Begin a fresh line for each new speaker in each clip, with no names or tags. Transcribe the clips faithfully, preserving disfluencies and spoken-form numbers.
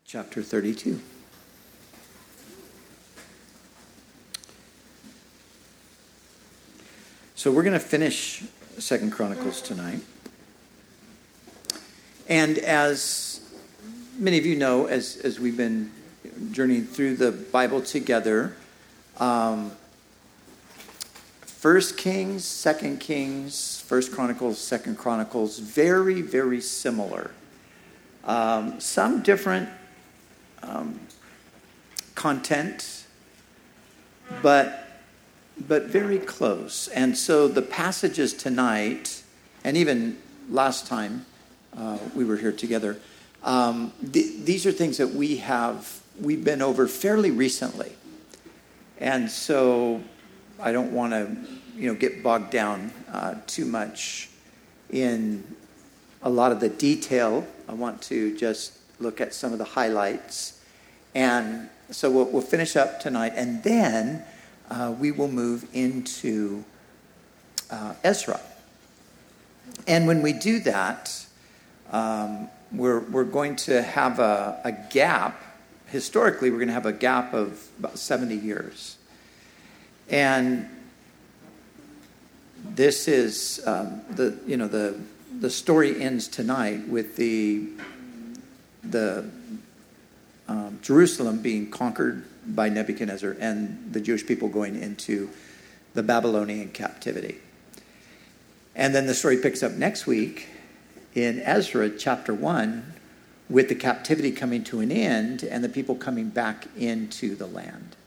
chapter thirty-two. So we're going to finish Second Chronicles tonight. And as many of you know, as, as we've been journeying through the Bible together, um, First Kings, Second Kings, First Chronicles, Second Chronicles, very, very similar. Um, some different um, content, but but very close. And so the passages tonight, and even last time uh, we were here together, um, th- these are things that we have we've been over fairly recently, and so I don't want to you know get bogged down uh, too much in a lot of the detail. I want to just look at some of the highlights. And so we'll, we'll finish up tonight, and then uh, we will move into uh, Ezra. And when we do that, um, we're, we're going to have a, a gap. Historically, we're going to have a gap of about seventy years. And this is um, the, you know, the the story ends tonight with the the um, Jerusalem being conquered by Nebuchadnezzar and the Jewish people going into the Babylonian captivity. And then the story picks up next week in Ezra chapter one with the captivity coming to an end and the people coming back into the land.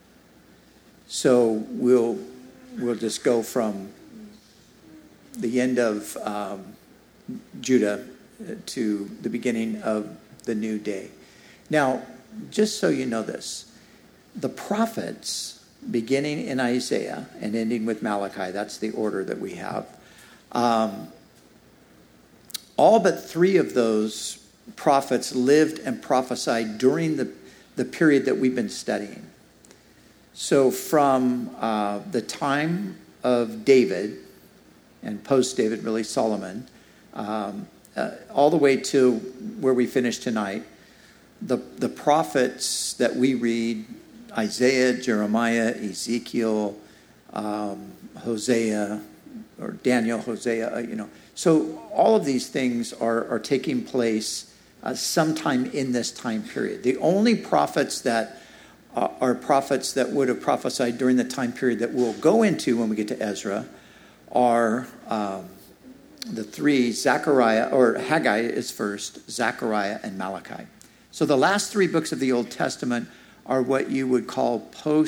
So we'll we'll just go from the end of um, Judah to the beginning of the new day. Now, just so you know this, the prophets, beginning in Isaiah and ending with Malachi, that's the order that we have, um, all but three of those prophets lived and prophesied during the, the period that we've been studying. So from uh, the time of David, and post-David, really Solomon, um, uh, all the way to where we finish tonight, the, the prophets that we read, Isaiah, Jeremiah, Ezekiel, um, Hosea, or Daniel, Hosea, you know. So all of these things are, are taking place uh, sometime in this time period. The only prophets that uh, are prophets that would have prophesied during the time period that we'll go into when we get to Ezra are um, the three, Zechariah, or Haggai is first, Zechariah, and Malachi. So the last three books of the Old Testament are what you would call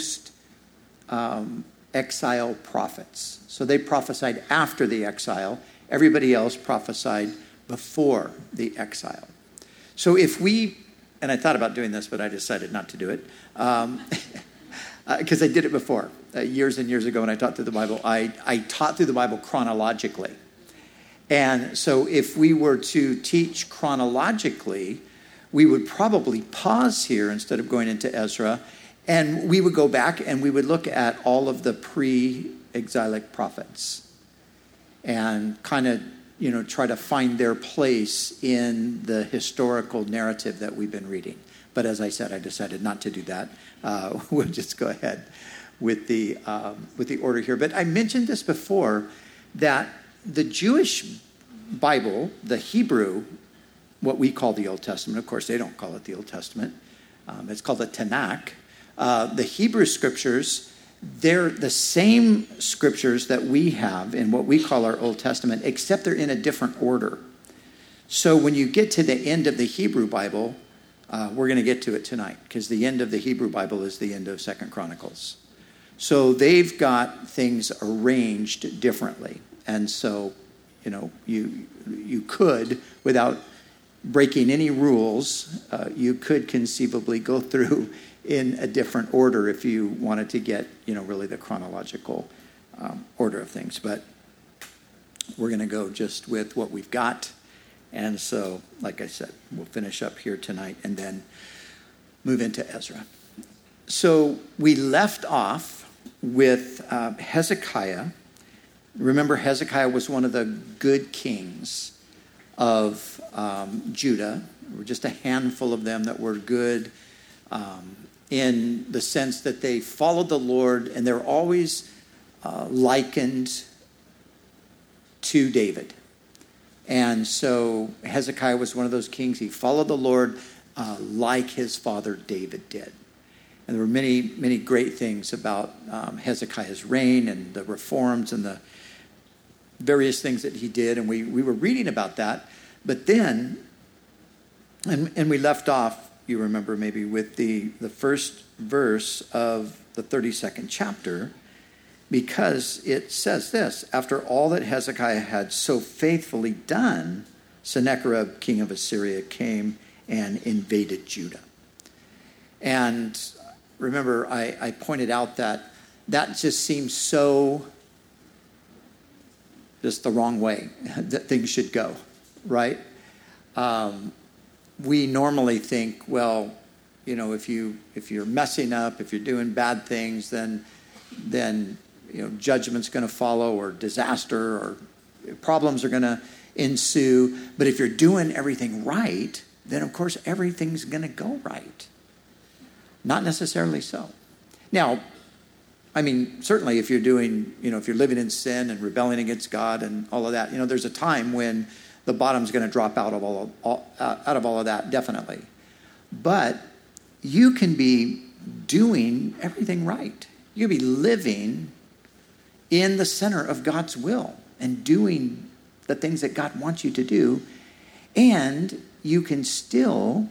post-exile um, prophets. So they prophesied after the exile. Everybody else prophesied before the exile. So if we, and I thought about doing this, but I decided not to do it, um, because uh, I did it before. Uh, years and years ago when I taught through the Bible, I, I taught through the Bible chronologically. And so if we were to teach chronologically, we would probably pause here instead of going into Ezra, and we would go back and we would look at all of the pre-exilic prophets and kind of, you know, try to find their place in the historical narrative that we've been reading. But as I said, I decided not to do that. Uh, we'll just go ahead with the um, with the order here. But I mentioned this before, that the Jewish Bible, the Hebrew, what we call the Old Testament, of course they don't call it the Old Testament, um, it's called the Tanakh. Uh, the Hebrew scriptures, they're the same scriptures that we have in what we call our Old Testament, except they're in a different order. So when you get to the end of the Hebrew Bible, uh, we're going to get to it tonight, because the end of the Hebrew Bible is the end of Second Chronicles. So they've got things arranged differently. And so, you know, you you could, without breaking any rules, uh, you could conceivably go through in a different order if you wanted to get, you know, really the chronological um, order of things. But we're going to go just with what we've got. And so, like I said, we'll finish up here tonight and then move into Ezra. So we left off with uh, Hezekiah. Remember, Hezekiah was one of the good kings of um, Judah. There were just a handful of them that were good um, in the sense that they followed the Lord, and they're always uh, likened to David. And so Hezekiah was one of those kings. He followed the Lord uh, like his father David did. And there were many, many great things about um, Hezekiah's reign and the reforms and the various things that he did. And we, we were reading about that. But then, and, and we left off, you remember maybe, with the, the first verse of the thirty-second chapter, because it says this: after all that Hezekiah had so faithfully done, Sennacherib, king of Assyria, came and invaded Judah. And remember, I, I pointed out that that just seems so just the wrong way that things should go, right? Um, we normally think, well, you know, if you if you're messing up, if you're doing bad things, then then you know, judgment's going to follow, or disaster, or problems are going to ensue. But if you're doing everything right, then of course everything's going to go right. Not necessarily so. Now, I mean, certainly if you're doing, you know, if you're living in sin and rebelling against God and all of that, you know, there's a time when the bottom's going to drop out of all, of, all uh, out of all of that, definitely. But you can be doing everything right. You can be living in the center of God's will and doing the things that God wants you to do, and you can still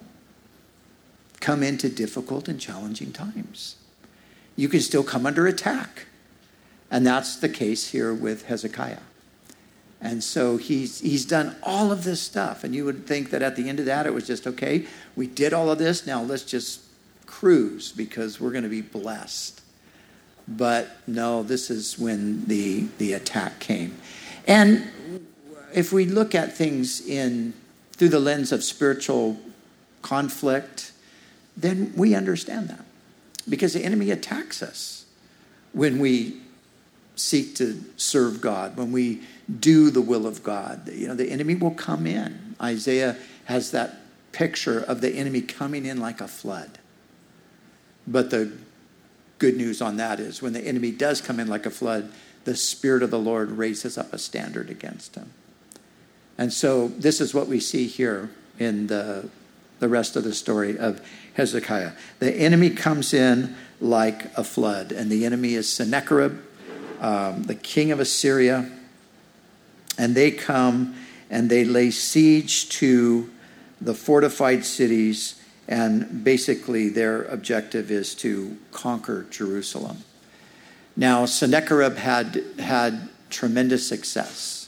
come into difficult and challenging times. You can still come under attack. And that's the case here with Hezekiah. And so he's he's done all of this stuff. And you would think that at the end of that, it was just, okay, we did all of this. Now let's just cruise because we're going to be blessed. But no, this is when the, the attack came. And if we look at things in through the lens of spiritual conflict, then we understand that. Because the enemy attacks us when we seek to serve God, when we do the will of God. You know, the enemy will come in. Isaiah has that picture of the enemy coming in like a flood. But the good news on that is when the enemy does come in like a flood, the Spirit of the Lord raises up a standard against him. And so this is what we see here in the, the rest of the story of Hezekiah. The enemy comes in like a flood, and the enemy is Sennacherib, um, the king of Assyria. And they come and they lay siege to the fortified cities, and basically their objective is to conquer Jerusalem. Now, Sennacherib had had tremendous success,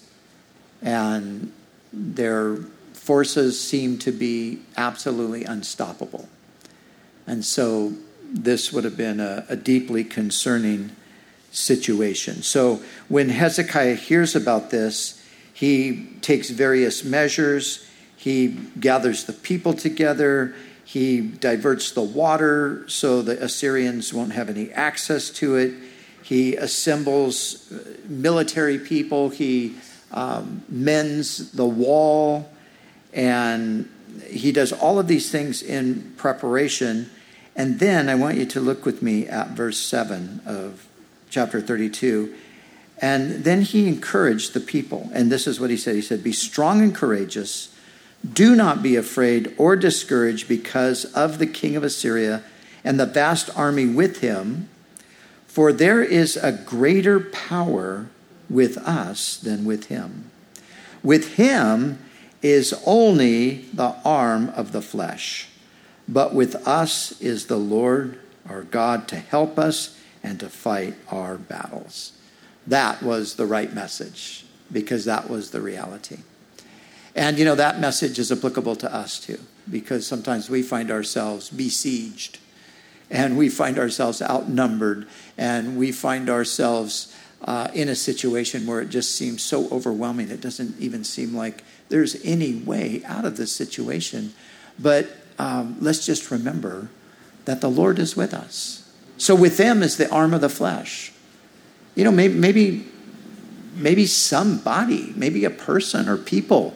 and their forces seemed to be absolutely unstoppable. And so this would have been a, a deeply concerning situation. So when Hezekiah hears about this, he takes various measures. He gathers the people together. He diverts the water so the Assyrians won't have any access to it. He assembles military people. He um, mends the wall. And he does all of these things in preparation. And then I want you to look with me at verse seven of chapter thirty-two. And then he encouraged the people. And this is what he said. He said, "Be strong and courageous. Do not be afraid or discouraged because of the king of Assyria and the vast army with him. For there is a greater power with us than with him. With him is only the arm of the flesh. But with us is the Lord our God to help us and to fight our battles." That was the right message, because that was the reality. And, you know, that message is applicable to us too, because sometimes we find ourselves besieged, and we find ourselves outnumbered, and we find ourselves uh, in a situation where it just seems so overwhelming. It doesn't even seem like there's any way out of this situation. But um, let's just remember that the Lord is with us. So with them is the arm of the flesh. You know, maybe maybe, maybe somebody, maybe a person or people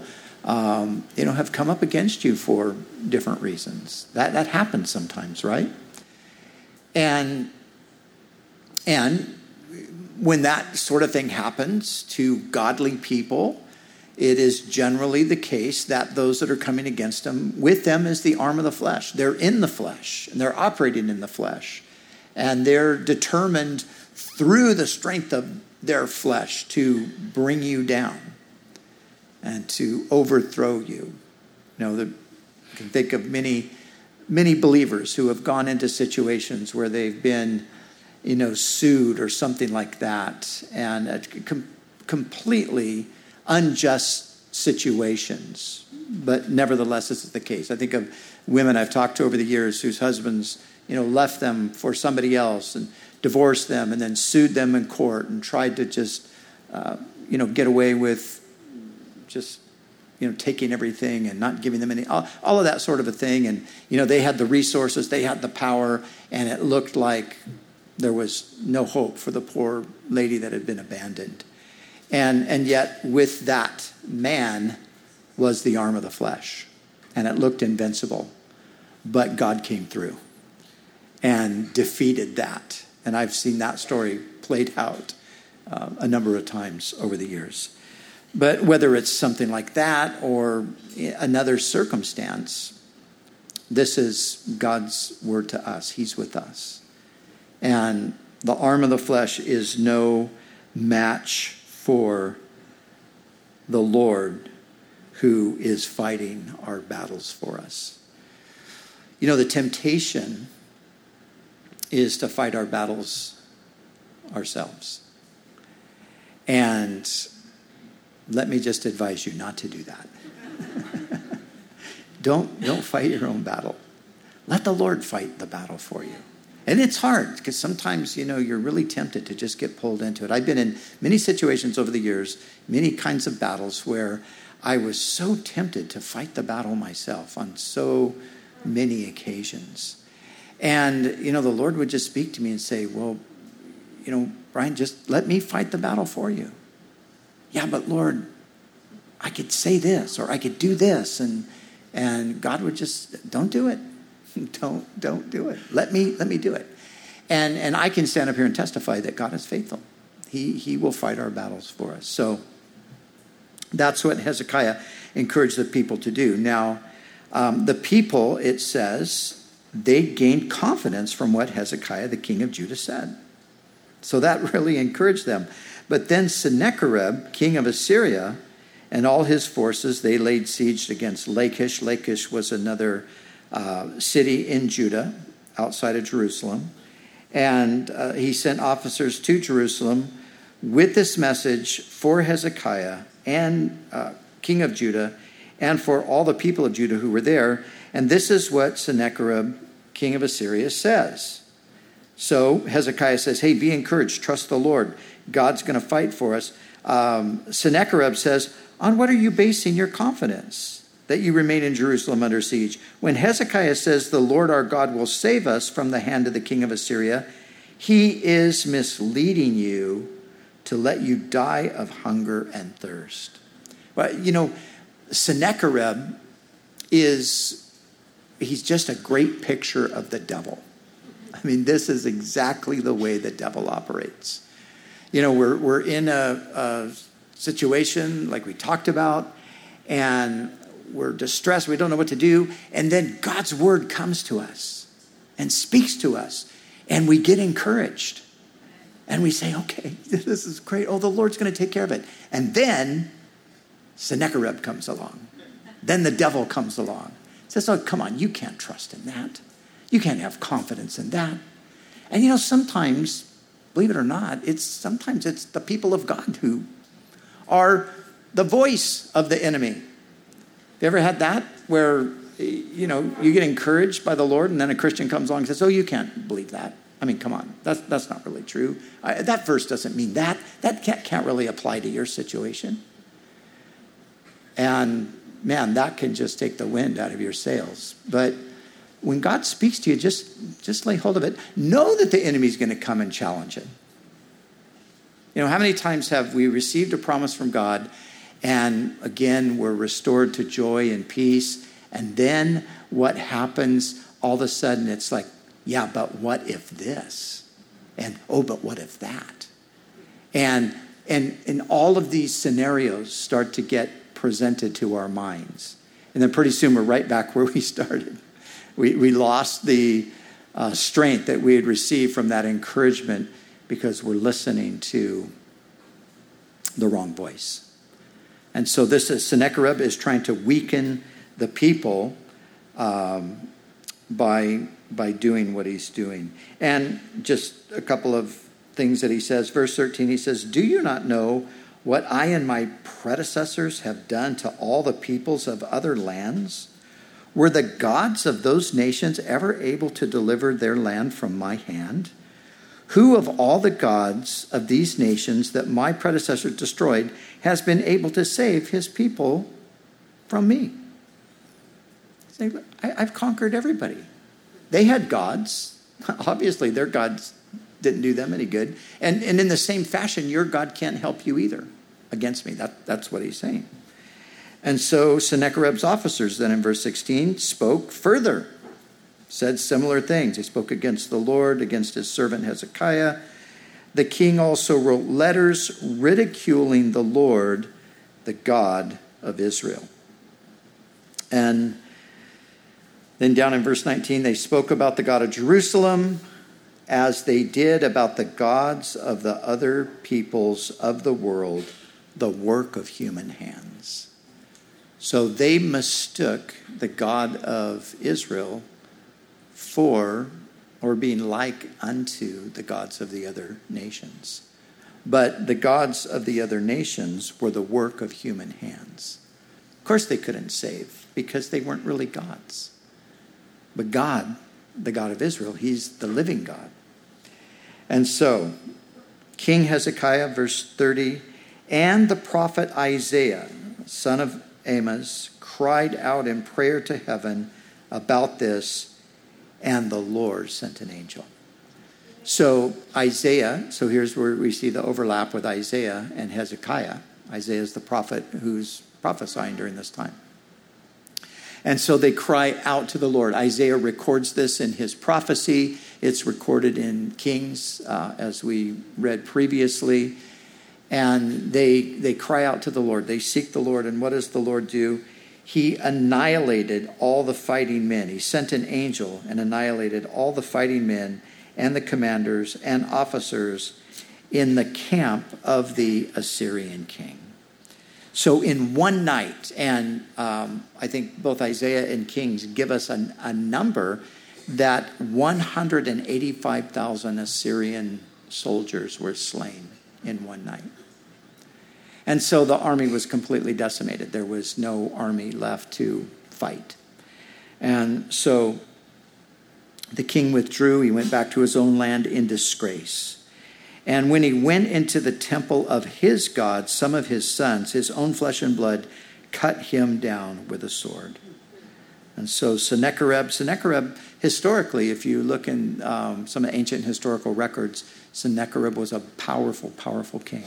um, you know, have come up against you for different reasons. That that happens sometimes, right? And and when that sort of thing happens to godly people, it is generally the case that those that are coming against them, with them is the arm of the flesh. They're in the flesh, and they're operating in the flesh. And they're determined through the strength of their flesh to bring you down and to overthrow you. You know, the, you can think of many, many believers who have gone into situations where they've been, you know, sued or something like that, and uh, com- completely unjust situations. But nevertheless, this is the case. I think of women I've talked to over the years whose husbands, you know, left them for somebody else and divorced them and then sued them in court and tried to just, uh, you know, get away with just, you know, taking everything and not giving them any, all, all of that sort of a thing. And, you know, they had the resources, they had the power, and it looked like there was no hope for the poor lady that had been abandoned. And and yet with that man was the arm of the flesh. And it looked invincible. But God came through and defeated that. And I've seen that story played out uh, a number of times over the years. But whether it's something like that or another circumstance, this is God's word to us. He's with us. And the arm of the flesh is no match for the Lord who is fighting our battles for us. You know, the temptation is to fight our battles ourselves. And let me just advise you not to do that. don't, don't fight your own battle. Let the Lord fight the battle for you. And it's hard because sometimes, you know, you're really tempted to just get pulled into it. I've been in many situations over the years, many kinds of battles where I was so tempted to fight the battle myself on so many occasions. And, you know, the Lord would just speak to me and say, well, you know, Brian, just let me fight the battle for you. Yeah, but Lord, I could say this or I could do this. And and God would just, don't do it. Don't don't do it. Let me let me do it. And and I can stand up here and testify that God is faithful. He he will fight our battles for us. So that's what Hezekiah encouraged the people to do. Now, um, the people, it says, they gained confidence from what Hezekiah, the king of Judah, said. So that really encouraged them. But then Sennacherib, king of Assyria, and all his forces, they laid siege against Lachish. Lachish was another uh, city in Judah, outside of Jerusalem. And uh, he sent officers to Jerusalem with this message for Hezekiah and uh, king of Judah, and for all the people of Judah who were there. And this is what Sennacherib, king of Assyria, says. So Hezekiah says, hey, be encouraged. Trust the Lord. God's going to fight for us. Um, Sennacherib says, on what are you basing your confidence that you remain in Jerusalem under siege? When Hezekiah says the Lord our God will save us from the hand of the king of Assyria, he is misleading you to let you die of hunger and thirst. Well, you know, Sennacherib is, he's just a great picture of the devil. I mean, this is exactly the way the devil operates. You know, we're we're in a, a situation like we talked about, and we're distressed. We don't know what to do. And then God's word comes to us and speaks to us, and we get encouraged. And we say, okay, this is great. Oh, the Lord's going to take care of it. And then Sennacherib comes along. Then the devil comes along. Says, oh, come on, you can't trust in that. You can't have confidence in that. And you know, sometimes, believe it or not, it's sometimes it's the people of God who are the voice of the enemy. Have you ever had that where, you know, you get encouraged by the Lord and then a Christian comes along and says, oh, you can't believe that. I mean, come on, that's, that's not really true. I, that verse doesn't mean that. That can't, can't really apply to your situation. And man, that can just take the wind out of your sails. But when God speaks to you, just, just lay hold of it. Know that the enemy's going to come and challenge it. You know, how many times have we received a promise from God And again, we're restored to joy and peace. And then what happens? All of a sudden, it's like, yeah, but what if this? And, oh, but what if that? And, and, and all of these scenarios start to get presented to our minds. And then pretty soon we're right back where we started. We, we lost the uh, strength that we had received from that encouragement because we're listening to the wrong voice. And so this is, Sennacherib is trying to weaken the people um, by, by doing what he's doing. And just a couple of things that he says. Verse thirteen, he says, "Do you not know what I and my predecessors have done to all the peoples of other lands? Were the gods of those nations ever able to deliver their land from my hand? Who of all the gods of these nations that my predecessor destroyed has been able to save his people from me?" I've conquered everybody. They had gods. Obviously, their gods didn't do them any good. And, and in the same fashion, your God can't help you either against me. That, that's what he's saying. And so Sennacherib's officers then in verse sixteen spoke further, said similar things. They spoke against the Lord, against his servant Hezekiah. The king also wrote letters ridiculing the Lord, the God of Israel. And then down in verse nineteen, they spoke about the God of Jerusalem as they did about the gods of the other peoples of the world, the work of human hands. So they mistook the God of Israel for, or being like unto, the gods of the other nations. But the gods of the other nations were the work of human hands. Of course they couldn't save because they weren't really gods. But God, the God of Israel, he's the living God. And so, King Hezekiah, verse thirty, and the prophet Isaiah, son of Amos, cried out in prayer to heaven about this, and the Lord sent an angel. So Isaiah, so here's where we see the overlap with Isaiah and Hezekiah. Isaiah is the prophet who's prophesying during this time. And so they cry out to the Lord. Isaiah records this in his prophecy. It's recorded in Kings, uh, as we read previously. And they they cry out to the Lord. They seek the Lord. And what does the Lord do? He annihilated all the fighting men. He sent an angel and annihilated all the fighting men and the commanders and officers in the camp of the Assyrian king. So in one night, and um, I think both Isaiah and Kings give us a, a number that one hundred eighty-five thousand Assyrian soldiers were slain in one night. And so the army was completely decimated. There was no army left to fight. And so the king withdrew. He went back to his own land in disgrace. And when he went into the temple of his God, some of his sons, his own flesh and blood, cut him down with a sword. And so Sennacherib, Sennacherib, historically, if you look in um, some ancient historical records, Sennacherib was a powerful, powerful king.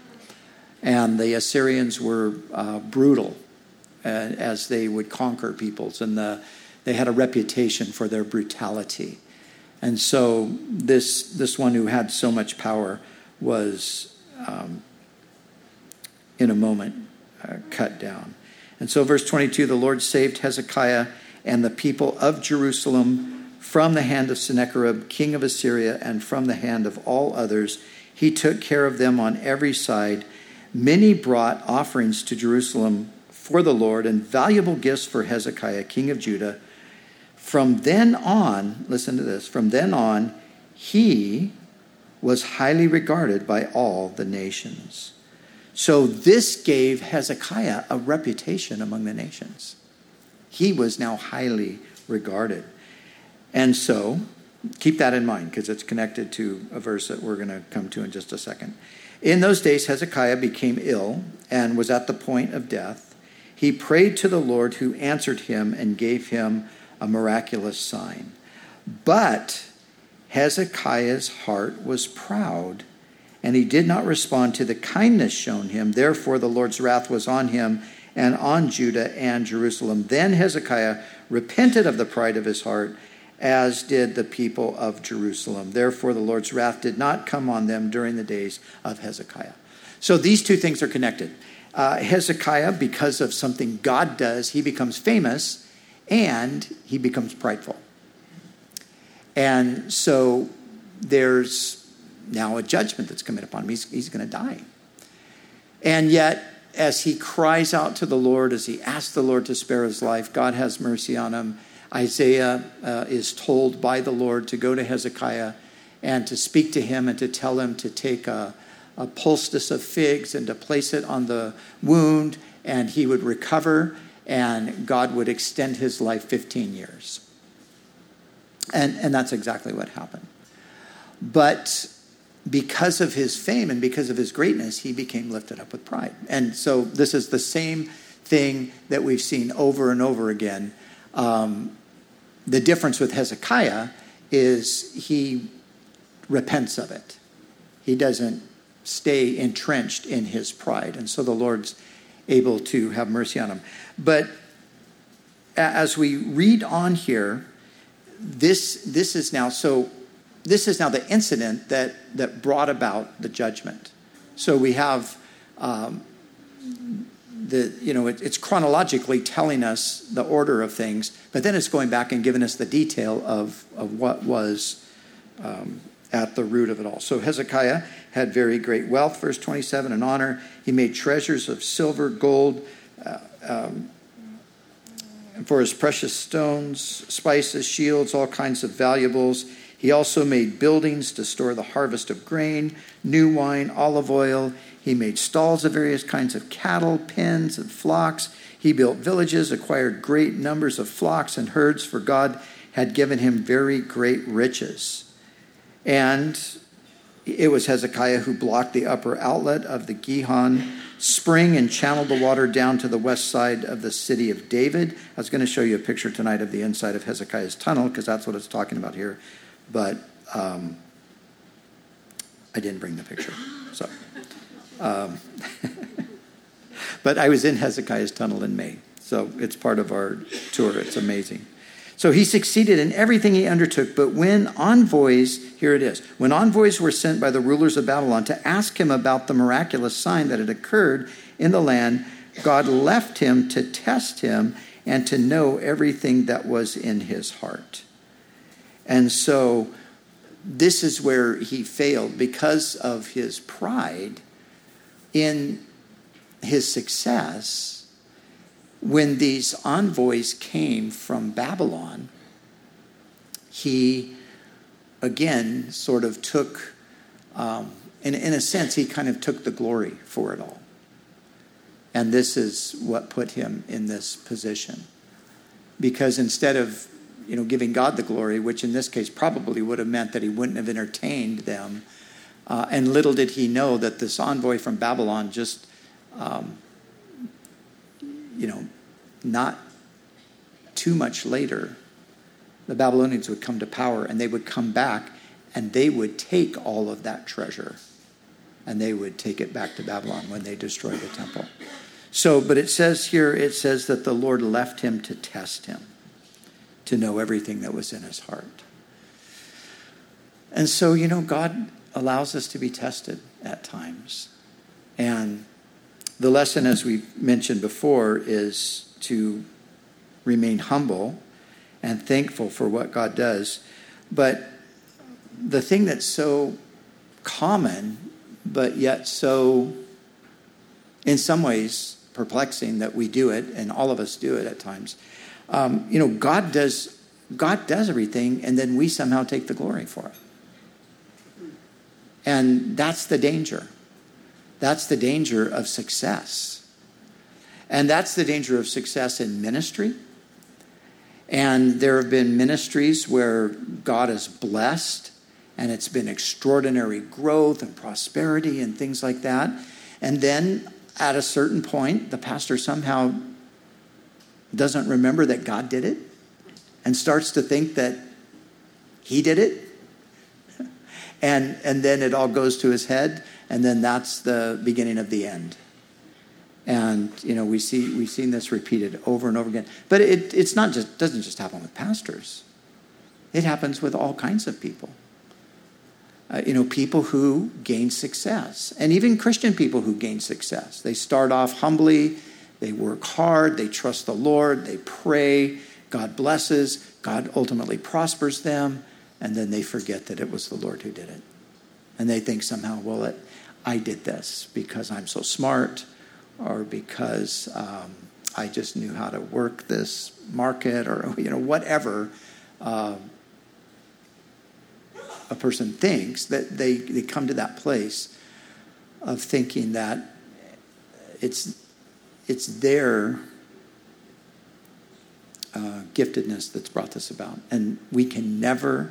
And the Assyrians were uh, brutal uh, as they would conquer peoples. And the, they had a reputation for their brutality. And so this this one who had so much power was, um, in a moment, uh, cut down. And so verse twenty-two, the Lord saved Hezekiah and the people of Jerusalem from the hand of Sennacherib, king of Assyria, and from the hand of all others. He took care of them on every side. Many brought offerings to Jerusalem for the Lord and valuable gifts for Hezekiah, king of Judah. From then on, listen to this, from then on, he was highly regarded by all the nations. So this gave Hezekiah a reputation among the nations. He was now highly regarded. And so, keep that in mind because it's connected to a verse that we're going to come to in just a second. In those days, Hezekiah became ill and was at the point of death. He prayed to the Lord who answered him and gave him a miraculous sign. But Hezekiah's heart was proud, and he did not respond to the kindness shown him. Therefore, the Lord's wrath was on him and on Judah and Jerusalem. Then Hezekiah repented of the pride of his heart, as did the people of Jerusalem. Therefore, the Lord's wrath did not come on them during the days of Hezekiah. So these two things are connected. Uh, Hezekiah, because of something God does, he becomes famous and he becomes prideful. And so there's now a judgment that's coming upon him. He's, he's going to die. And yet, as he cries out to the Lord, as he asks the Lord to spare his life, God has mercy on him. Isaiah uh, is told by the Lord to go to Hezekiah and to speak to him and to tell him to take a, a poultice of figs and to place it on the wound, and he would recover, and God would extend his life fifteen years. And, and that's exactly what happened. But because of his fame and because of his greatness, he became lifted up with pride. And so this is the same thing that we've seen over and over again. Um, the difference with Hezekiah is he repents of it. He doesn't stay entrenched in his pride. And so the Lord's able to have mercy on him. But as we read on here, this this is now so this is now the incident that that brought about the judgment. So we have um, the you know it, it's chronologically telling us the order of things, but then it's going back and giving us the detail of of what was um, at the root of it all. So Hezekiah had very great wealth, verse twenty-seven, and honor. He made treasures of silver, gold, uh, um, for his precious stones, spices, shields, all kinds of valuables. He also made buildings to store the harvest of grain, new wine, olive oil. He made stalls of various kinds of cattle, pens, and flocks. He built villages, acquired great numbers of flocks and herds, for God had given him very great riches. And it was Hezekiah who blocked the upper outlet of the Gihon spring and channeled the water down to the west side of the city of David. I was going to show you a picture tonight of the inside of Hezekiah's tunnel, because that's what it's talking about here. But um, I didn't bring the picture. So, um, but I was in Hezekiah's tunnel in May. So it's part of our tour. It's amazing. So he succeeded in everything he undertook, but when envoys, here it is, when envoys were sent by the rulers of Babylon to ask him about the miraculous sign that had occurred in the land, God left him to test him and to know everything that was in his heart. And so this is where he failed because of his pride in his success. When these envoys came from Babylon, he, again, sort of took, um, in, in a sense, he kind of took the glory for it all. And this is what put him in this position. Because instead of, you know, giving God the glory, which in this case probably would have meant that he wouldn't have entertained them, uh, and little did he know that this envoy from Babylon just... Um, you know, not too much later, the Babylonians would come to power, and they would come back, and they would take all of that treasure, and they would take it back to Babylon when they destroyed the temple. So, but it says here, it says that the Lord left him to test him, to know everything that was in his heart. And so, you know, God allows us to be tested at times. And the lesson, as we mentioned before, is to remain humble and thankful for what God does. But the thing that's so common, but yet so, in some ways, perplexing that we do it, and all of us do it at times, um, you know, God does, God does everything, and then we somehow take the glory for it. And that's the danger. That's the danger of success. And that's the danger of success in ministry. And there have been ministries where God has blessed, and it's been extraordinary growth and prosperity and things like that. And then at a certain point, the pastor somehow doesn't remember that God did it and starts to think that he did it. And, and then it all goes to his head, and then that's the beginning of the end. And, you know, we see, we've seen this repeated over and over again. But it it's not just doesn't just happen with pastors. It happens with all kinds of people. Uh, you know, people who gain success. And even Christian people who gain success. They start off humbly. They work hard. They trust the Lord. They pray. God blesses. God ultimately prospers them. And then they forget that it was the Lord who did it. And they think somehow, well, it, I did this because I'm so smart, or because um, I just knew how to work this market, or, you know, whatever uh, a person thinks, that they, they come to that place of thinking that it's, it's their uh, giftedness that's brought this about. And we can never,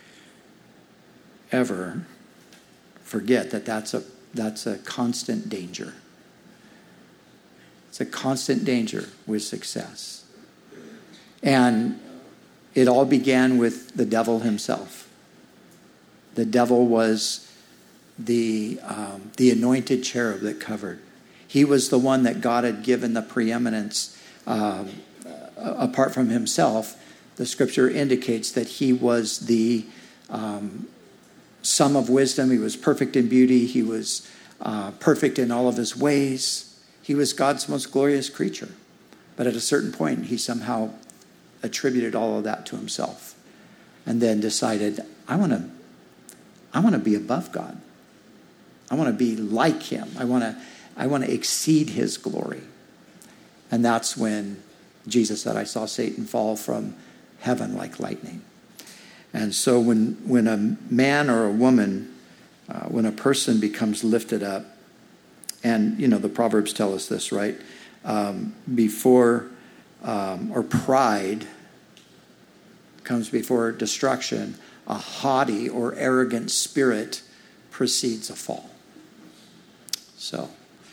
ever forget that that's a, that's a constant danger. It's a constant danger with success. And it all began with the devil himself. The devil was the, um, the anointed cherub that covered. He was the one that God had given the preeminence. Um, apart from himself, the scripture indicates that he was the um, sum of wisdom. He was perfect in beauty. He was uh, perfect in all of his ways. He was God's most glorious creature. But at a certain point, he somehow attributed all of that to himself. And then decided, I want to I want to be above God. I want to be like him. I want to I want to exceed his glory. And that's when Jesus said, I saw Satan fall from heaven like lightning. And so when, when a man or a woman, uh, when a person becomes lifted up, and, you know, the Proverbs tell us this, right? Um, before, um, or pride comes before destruction, a haughty or arrogant spirit precedes a fall. So,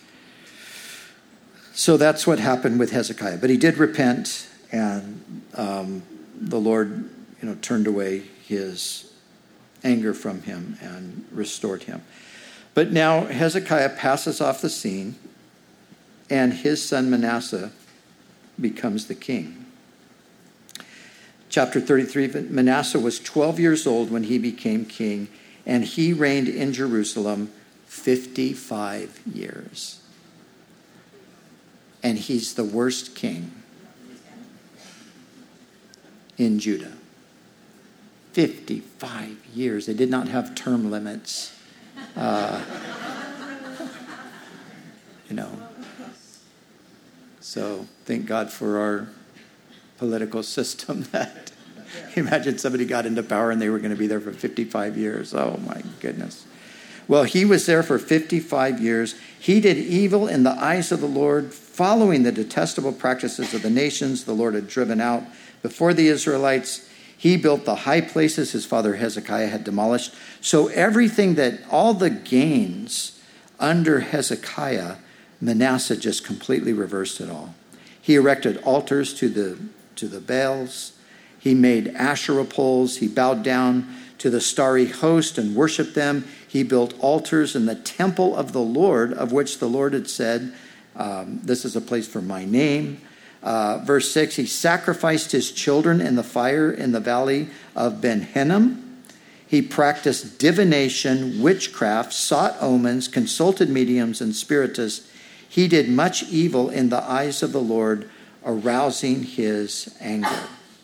so that's what happened with Hezekiah. But he did repent, and um, the Lord, you know, turned away his anger from him and restored him. But now Hezekiah passes off the scene, and his son Manasseh becomes the king. Chapter thirty-three, Manasseh was twelve years old when he became king, and he reigned in Jerusalem fifty-five years. And he's the worst king in Judah. fifty-five years. They did not have term limits. Uh, you know. So thank God for our political system that imagine somebody got into power and they were going to be there for fifty-five years. Oh my goodness. Well, he was there for fifty-five years. He did evil in the eyes of the Lord, following the detestable practices of the nations the Lord had driven out before the Israelites. He built the high places his father Hezekiah had demolished. So everything that, all the gains under Hezekiah, Manasseh just completely reversed it all. He erected altars to the to the Baals. He made Asherah poles. He bowed down to the starry host and worshiped them. He built altars in the temple of the Lord, of which the Lord had said, um, this is a place for my name. Uh, verse six, he sacrificed his children in the fire in the valley of Ben Hinnom. He practiced divination, witchcraft, sought omens, consulted mediums and spiritists. He did much evil in the eyes of the Lord, arousing his anger.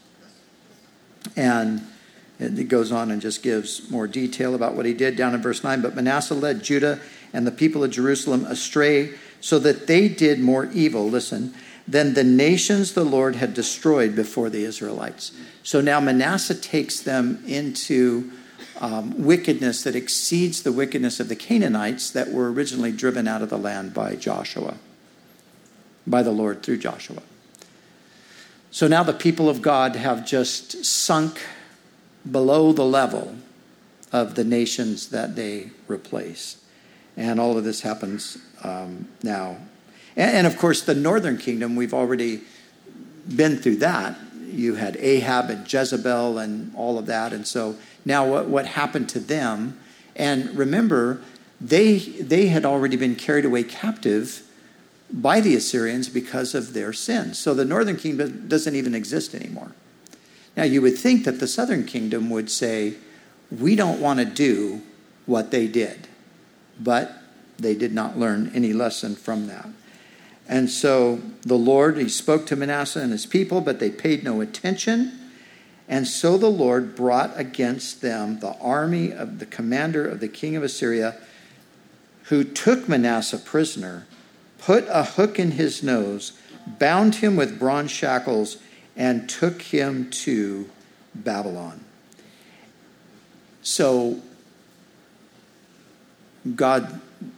And it goes on and just gives more detail about what he did down in verse nine. But Manasseh led Judah and the people of Jerusalem astray, so that they did more evil, listen, than the nations the Lord had destroyed before the Israelites. So now Manasseh takes them into um, wickedness that exceeds the wickedness of the Canaanites that were originally driven out of the land by Joshua, by the Lord through Joshua. So now the people of God have just sunk below the level of the nations that they replaced. And all of this happens um, now. And, and of course, the northern kingdom, we've already been through that. You had Ahab and Jezebel and all of that. And so now what, what happened to them And remember, they, they had already been carried away captive by the Assyrians because of their sins. So the northern kingdom doesn't even exist anymore. Now, you would think that the southern kingdom would say, we don't want to do what they did. But they did not learn any lesson from that. And so the Lord, he spoke to Manasseh and his people, but they paid no attention. And so the Lord brought against them the army of the commander of the king of Assyria, who took Manasseh prisoner, put a hook in his nose, bound him with bronze shackles, and took him to Babylon. So God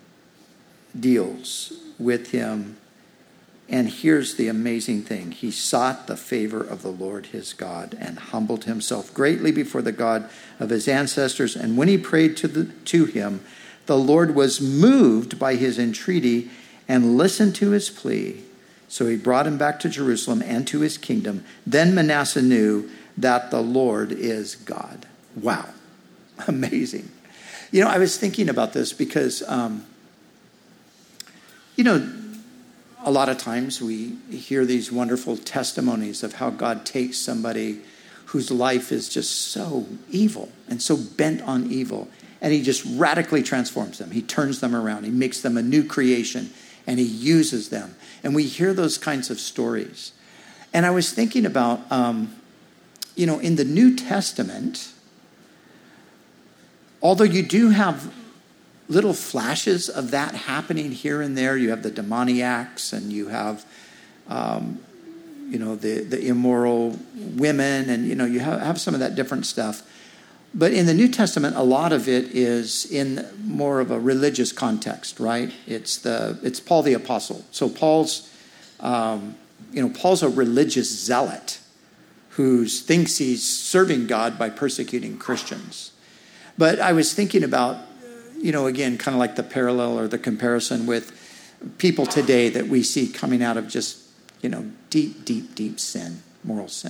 deals with him. And here's the amazing thing. He sought the favor of the Lord his God and humbled himself greatly before the God of his ancestors. And when he prayed to, the, to him, the Lord was moved by his entreaty and listened to his plea. So he brought him back to Jerusalem and to his kingdom. Then Manasseh knew that the Lord is God. Wow. Amazing. You know, I was thinking about this because, um, you know, a lot of times we hear these wonderful testimonies of how God takes somebody whose life is just so evil and so bent on evil, and he just radically transforms them. He turns them around. He makes them a new creation, and he uses them. And we hear those kinds of stories. And I was thinking about, um, you know, in the New Testament, although you do have little flashes of that happening here and there. You have the demoniacs, and you have, um, you know, the, the immoral women, and, you know, you have, have some of that different stuff. But in the New Testament, a lot of it is in more of a religious context, right? It's the it's Paul the Apostle. So Paul's, um, you know, Paul's a religious zealot who thinks he's serving God by persecuting Christians. But I was thinking about, you know, again, kind of like the parallel or the comparison with people today that we see coming out of just, you know, deep, deep, deep sin, moral sin.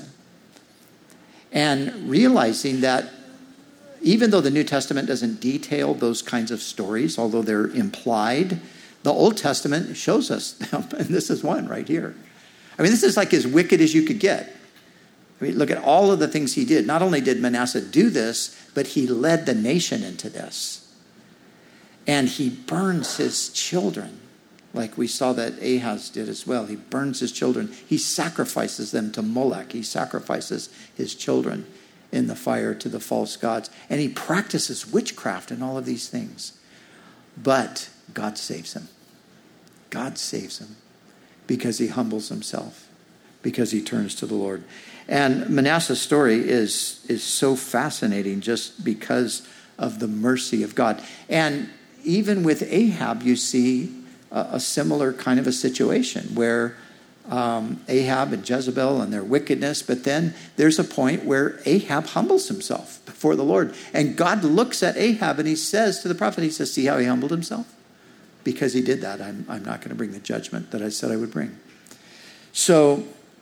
And realizing that even though the New Testament doesn't detail those kinds of stories, although they're implied, the Old Testament shows us them. And this is one right here. I mean, this is like as wicked as you could get. I mean, look at all of the things he did. Not only did Manasseh do this, but he led the nation into this. And he burns his children, like we saw that Ahaz did as well. He burns his children. He sacrifices them to Molech. He sacrifices his children in the fire to the false gods. And he practices witchcraft and all of these things. But God saves him. God saves him because he humbles himself, because he turns to the Lord. And Manasseh's story is, is so fascinating just because of the mercy of God. And even with Ahab, you see a, a similar kind of a situation where um, Ahab and Jezebel and their wickedness, but then there's a point where Ahab humbles himself before the Lord. And God looks at Ahab and he says to the prophet, he says, see how he humbled himself? Because he did that, I'm, I'm not going to bring the judgment that I said I would bring. So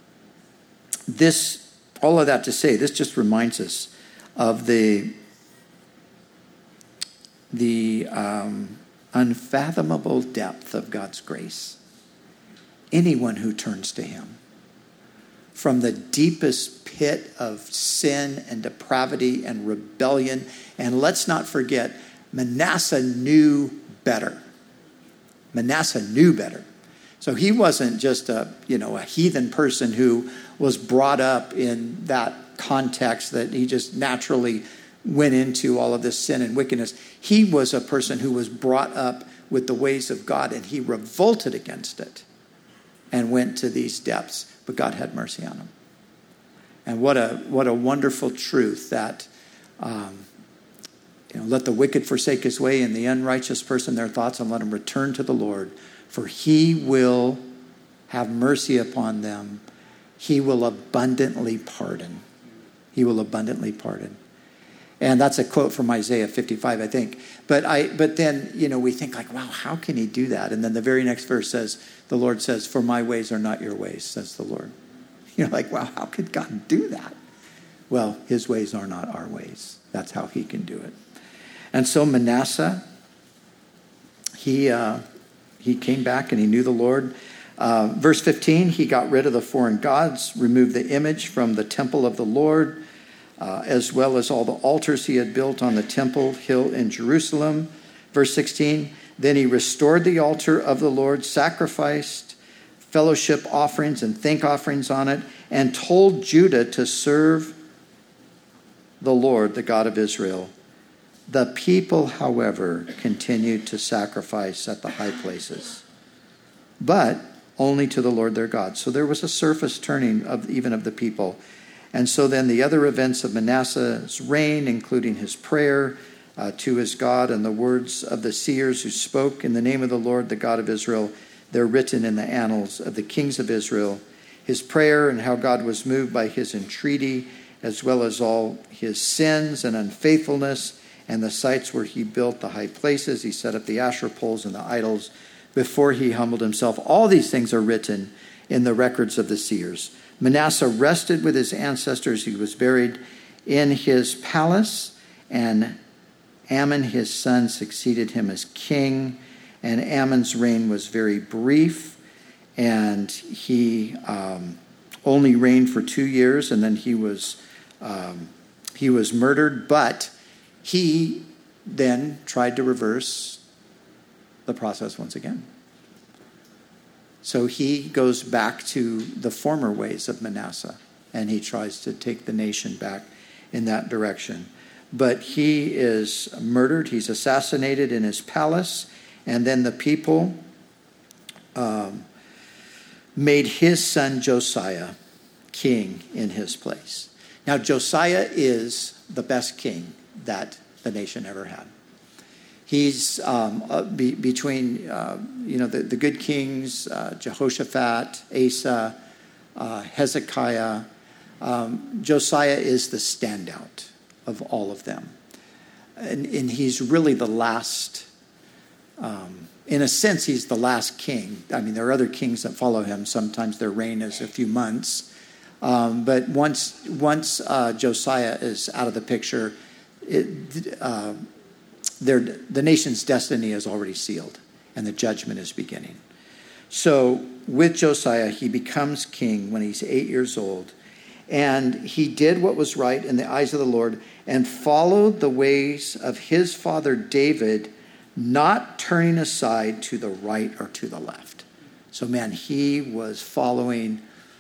this, all of that to say, this just reminds us of the the um, unfathomable depth of God's grace. Anyone who turns to him from the deepest pit of sin and depravity and rebellion. And let's not forget, Manasseh knew better. Manasseh knew better. So he wasn't just a, you know, a heathen person who was brought up in that context that he just naturally went into all of this sin and wickedness. He was a person who was brought up with the ways of God, and he revolted against it and went to these depths. But God had mercy on him. And what a what a wonderful truth that, um, you know, let the wicked forsake his way and the unrighteous person their thoughts, and let him return to the Lord, for he will have mercy upon them. He will abundantly pardon. He will abundantly pardon. And that's a quote from Isaiah fifty-five, I think. But I, but then, you know, we think like, wow, how can he do that? And then the very next verse says, the Lord says, for my ways are not your ways, says the Lord. You're like, wow, how could God do that? Well, his ways are not our ways. That's how he can do it. And so Manasseh, he uh, he came back and he knew the Lord. Uh, verse fifteen, he got rid of the foreign gods, removed the image from the temple of the Lord, uh, as well as all the altars he had built on the temple hill in Jerusalem. Verse sixteen, then he restored the altar of the Lord, sacrificed fellowship offerings and thank offerings on it, and told Judah to serve the Lord, the God of Israel. The people, however, continued to sacrifice at the high places, but only to the Lord their God. So there was a surface turning of even of the people. And so then the other events of Manasseh's reign, including his prayer uh, to his God and the words of the seers who spoke in the name of the Lord, the God of Israel, they're written in the annals of the kings of Israel. His prayer and how God was moved by his entreaty, as well as all his sins and unfaithfulness, and the sites where he built the high places. He set up the Asherah poles and the idols before he humbled himself. All these things are written in the records of the seers. Manasseh rested with his ancestors. He was buried in his palace, and Amon, his son, succeeded him as king. And Ammon's reign was very brief, and he um, only reigned for two years, and then he was um, he was murdered. But he then tried to reverse the process once again. So he goes back to the former ways of Manasseh, and he tries to take the nation back in that direction. But he is murdered. He's assassinated in his palace, and then the people um, made his son Josiah king in his place. Now, Josiah is the best king that the nation ever had. He's um, uh, be, between, uh, you know, the, the good kings, uh, Jehoshaphat, Asa, uh, Hezekiah. Um, Josiah is the standout of all of them. And, and he's really the last, um, in a sense, he's the last king. I mean, there are other kings that follow him. Sometimes their reign is a few months. Um, but once once uh, Josiah is out of the picture, it, uh, the nation's destiny is already sealed, and the judgment is beginning. So with Josiah, he becomes king when he's eight years old, and he did what was right in the eyes of the Lord and followed the ways of his father David, not turning aside to the right or to the left. So, man, he was following...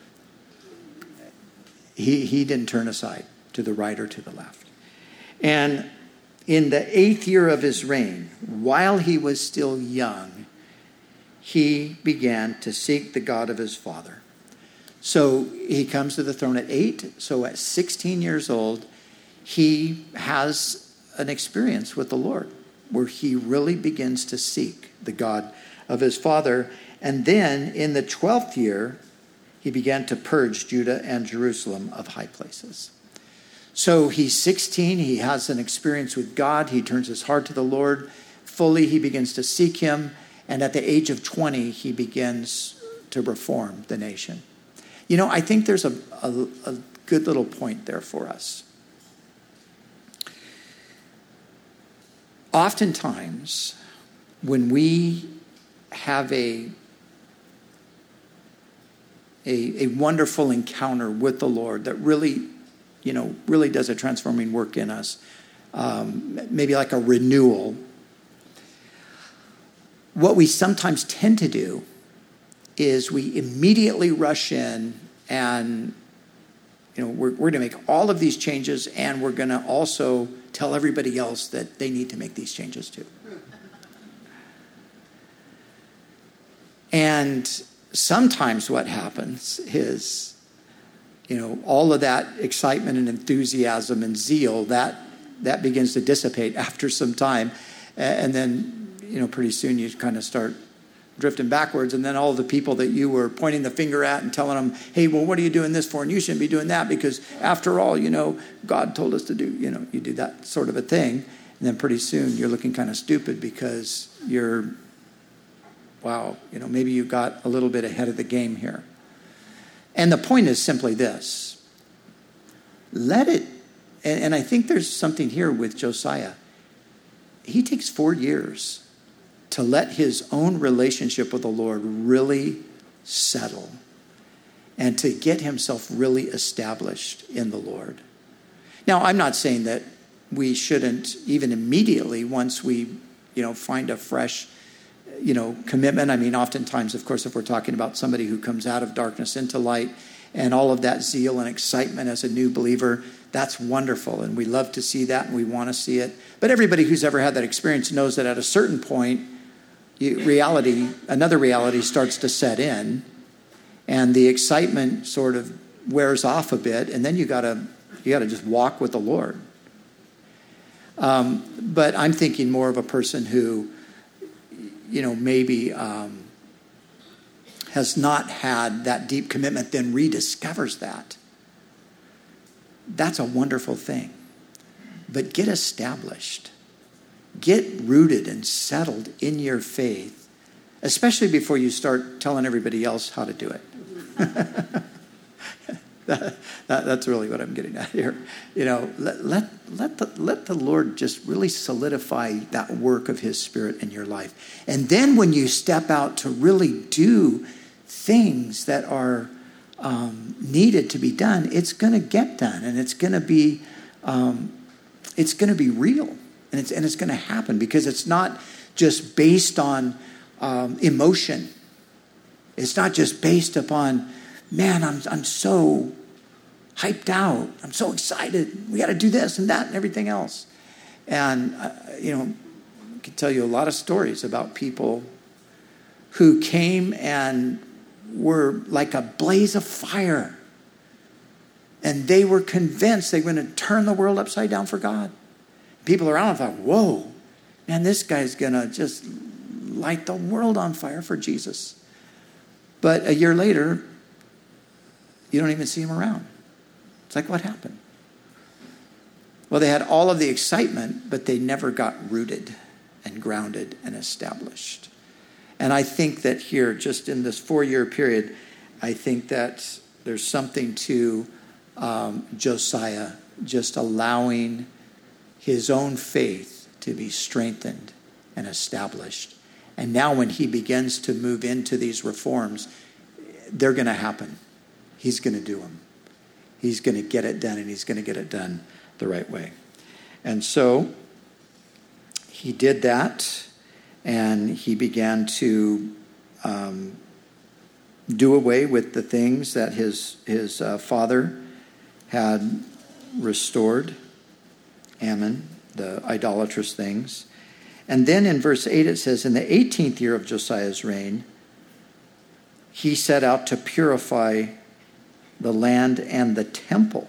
He, he didn't turn aside to the right or to the left. And in the eighth year of his reign, while he was still young, he began to seek the God of his father. So he comes to the throne at eight. So at sixteen years old, he has an experience with the Lord where he really begins to seek the God of his father. And then in the twelfth year, he began to purge Judah and Jerusalem of high places. So he's sixteen. He has an experience with God. He turns his heart to the Lord fully. He begins to seek him. And at the age of twenty, he begins to reform the nation. You know, I think there's a, a, a good little point there for us. Oftentimes, when we have a A, a wonderful encounter with the Lord that really, you know, really does a transforming work in us. Um, maybe like a renewal. What we sometimes tend to do is we immediately rush in and, you know, we're, we're going to make all of these changes, and we're going to also tell everybody else that they need to make these changes too. And sometimes what happens is, you know, all of that excitement and enthusiasm and zeal, that that begins to dissipate after some time. And then, you know, pretty soon you kind of start drifting backwards. And then all the people that you were pointing the finger at and telling them, hey, well, what are you doing this for? And you shouldn't be doing that because after all, you know, God told us to do, you know, you do that sort of a thing. And then pretty soon you're looking kind of stupid because you're, wow, you know, maybe you got a little bit ahead of the game here. And the point is simply this. Let it, and, and I think there's something here with Josiah. he takes four years to let his own relationship with the Lord really settle and to get himself really established in the Lord. Now, I'm not saying that we shouldn't even immediately, once we, you know, find a fresh, you know, commitment. I mean, oftentimes, of course, if we're talking about somebody who comes out of darkness into light and all of that zeal and excitement as a new believer, that's wonderful. And we love to see that and we want to see it. But everybody who's ever had that experience knows that at a certain point, you, reality, another reality starts to set in and the excitement sort of wears off a bit. And then you gotta, you gotta just walk with the Lord. Um, but I'm thinking more of a person who, you know, maybe um, has not had that deep commitment, then rediscovers that. That's a wonderful thing. But get established. Get rooted and settled in your faith, especially before you start telling everybody else how to do it. That, that, that's really what I'm getting at here. You know, let, let, let, the, let the Lord just really solidify that work of his Spirit in your life. And then when you step out to really do things that are um, needed to be done, it's going to get done. And it's going to be, um, it's going to be real. And it's, and it's going to happen because it's not just based on um, emotion. It's not just based upon, man, I'm I'm so hyped out. I'm so excited. We got to do this and that and everything else. And, uh, you know, I can tell you a lot of stories about people who came and were like a blaze of fire. And they were convinced they were going to turn the world upside down for God. People around them thought, whoa, man, this guy's going to just light the world on fire for Jesus. But a year later, you don't even see him around. It's like, what happened? Well, they had all of the excitement, but they never got rooted and grounded and established. And I think that here, just in this four-year period, I think that there's something to um, Josiah just allowing his own faith to be strengthened and established. And now when he begins to move into these reforms, they're going to happen. He's going to do them. He's going to get it done, and he's going to get it done the right way. And so he did that, and he began to um, do away with the things that his, his uh, father had restored, Ammon, the idolatrous things. And then in verse eight it says, in the eighteenth year of Josiah's reign, he set out to purify the land and the temple.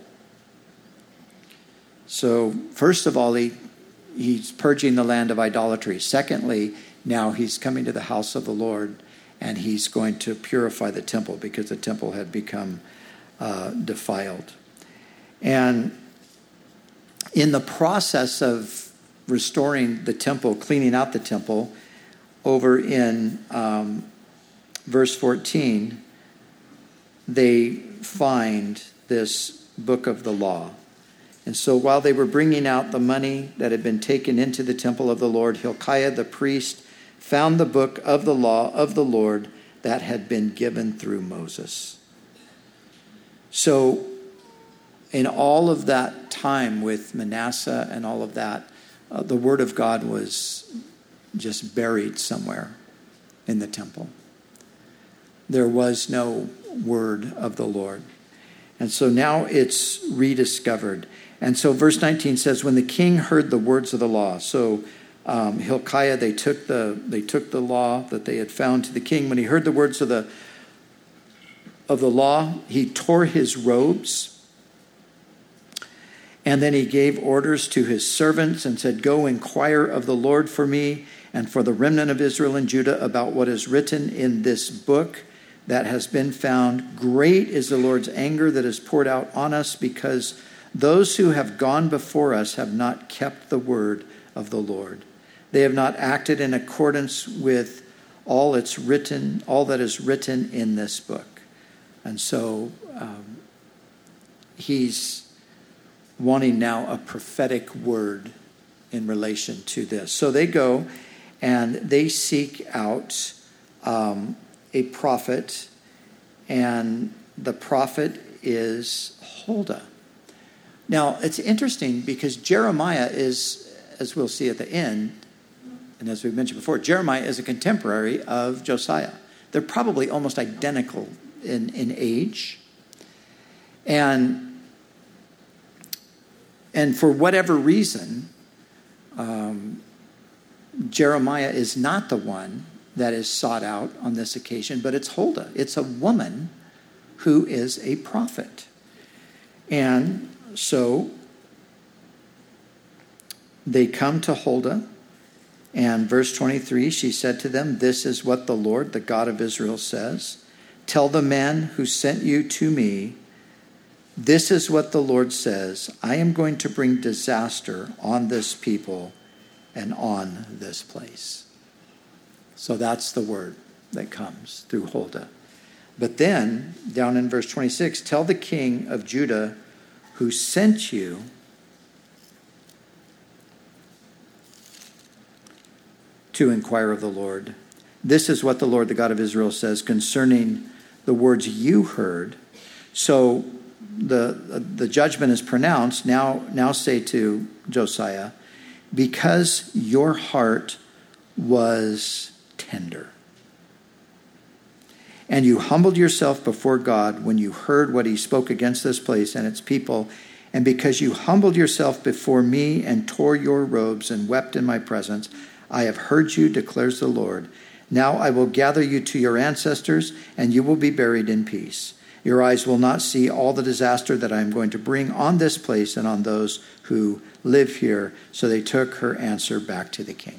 So first of all, he, he's purging the land of idolatry. Secondly, now he's coming to the house of the Lord, and he's going to purify the temple because the temple had become uh, defiled. And in the process of restoring the temple, cleaning out the temple, over in um, verse fourteen, they find this book of the law. And so while they were bringing out the money that had been taken into the temple of the Lord, Hilkiah the priest found the book of the law of the Lord that had been given through Moses. So in all of that time with Manasseh and all of that, uh, the word of God was just buried somewhere in the temple. There was no word of the Lord. And so now it's rediscovered. And so verse nineteen says, when the king heard the words of the law, so um, Hilkiah, they took the they took the law that they had found to the king. When he heard the words of the of the law, he tore his robes, and then he gave orders to his servants and said, go inquire of the Lord for me and for the remnant of Israel and Judah about what is written in this book that has been found. Great is the Lord's anger that is poured out on us, because those who have gone before us have not kept the word of the Lord. They have not acted in accordance with all it's written, all that is written in this book. And so um, he's wanting now a prophetic word in relation to this. So they go and they seek out um, a prophet, and the prophet is Huldah. Now, it's interesting because Jeremiah is, as we'll see at the end, and as we've mentioned before, Jeremiah is a contemporary of Josiah. They're probably almost identical in, in age. And, and for whatever reason, um, Jeremiah is not the one that is sought out on this occasion, but it's Huldah. It's a woman who is a prophet. And so they come to Huldah, and verse twenty-three, she said to them, "This is what the Lord, the God of Israel, says. Tell the man who sent you to me, this is what the Lord says. I am going to bring disaster on this people and on this place." So that's the word that comes through Huldah. But then, down in verse twenty-six, tell the king of Judah who sent you to inquire of the Lord. This is what the Lord, the God of Israel, says concerning the words you heard. So the the judgment is pronounced. Now, now say to Josiah, because your heart was tender, and you humbled yourself before God when you heard what he spoke against this place and its people, and because you humbled yourself before me and tore your robes and wept in my presence, I have heard you, declares the Lord. Now I will gather you to your ancestors, and you will be buried in peace. Your eyes will not see all the disaster that I am going to bring on this place and on those who live here. So they took her answer back to the king.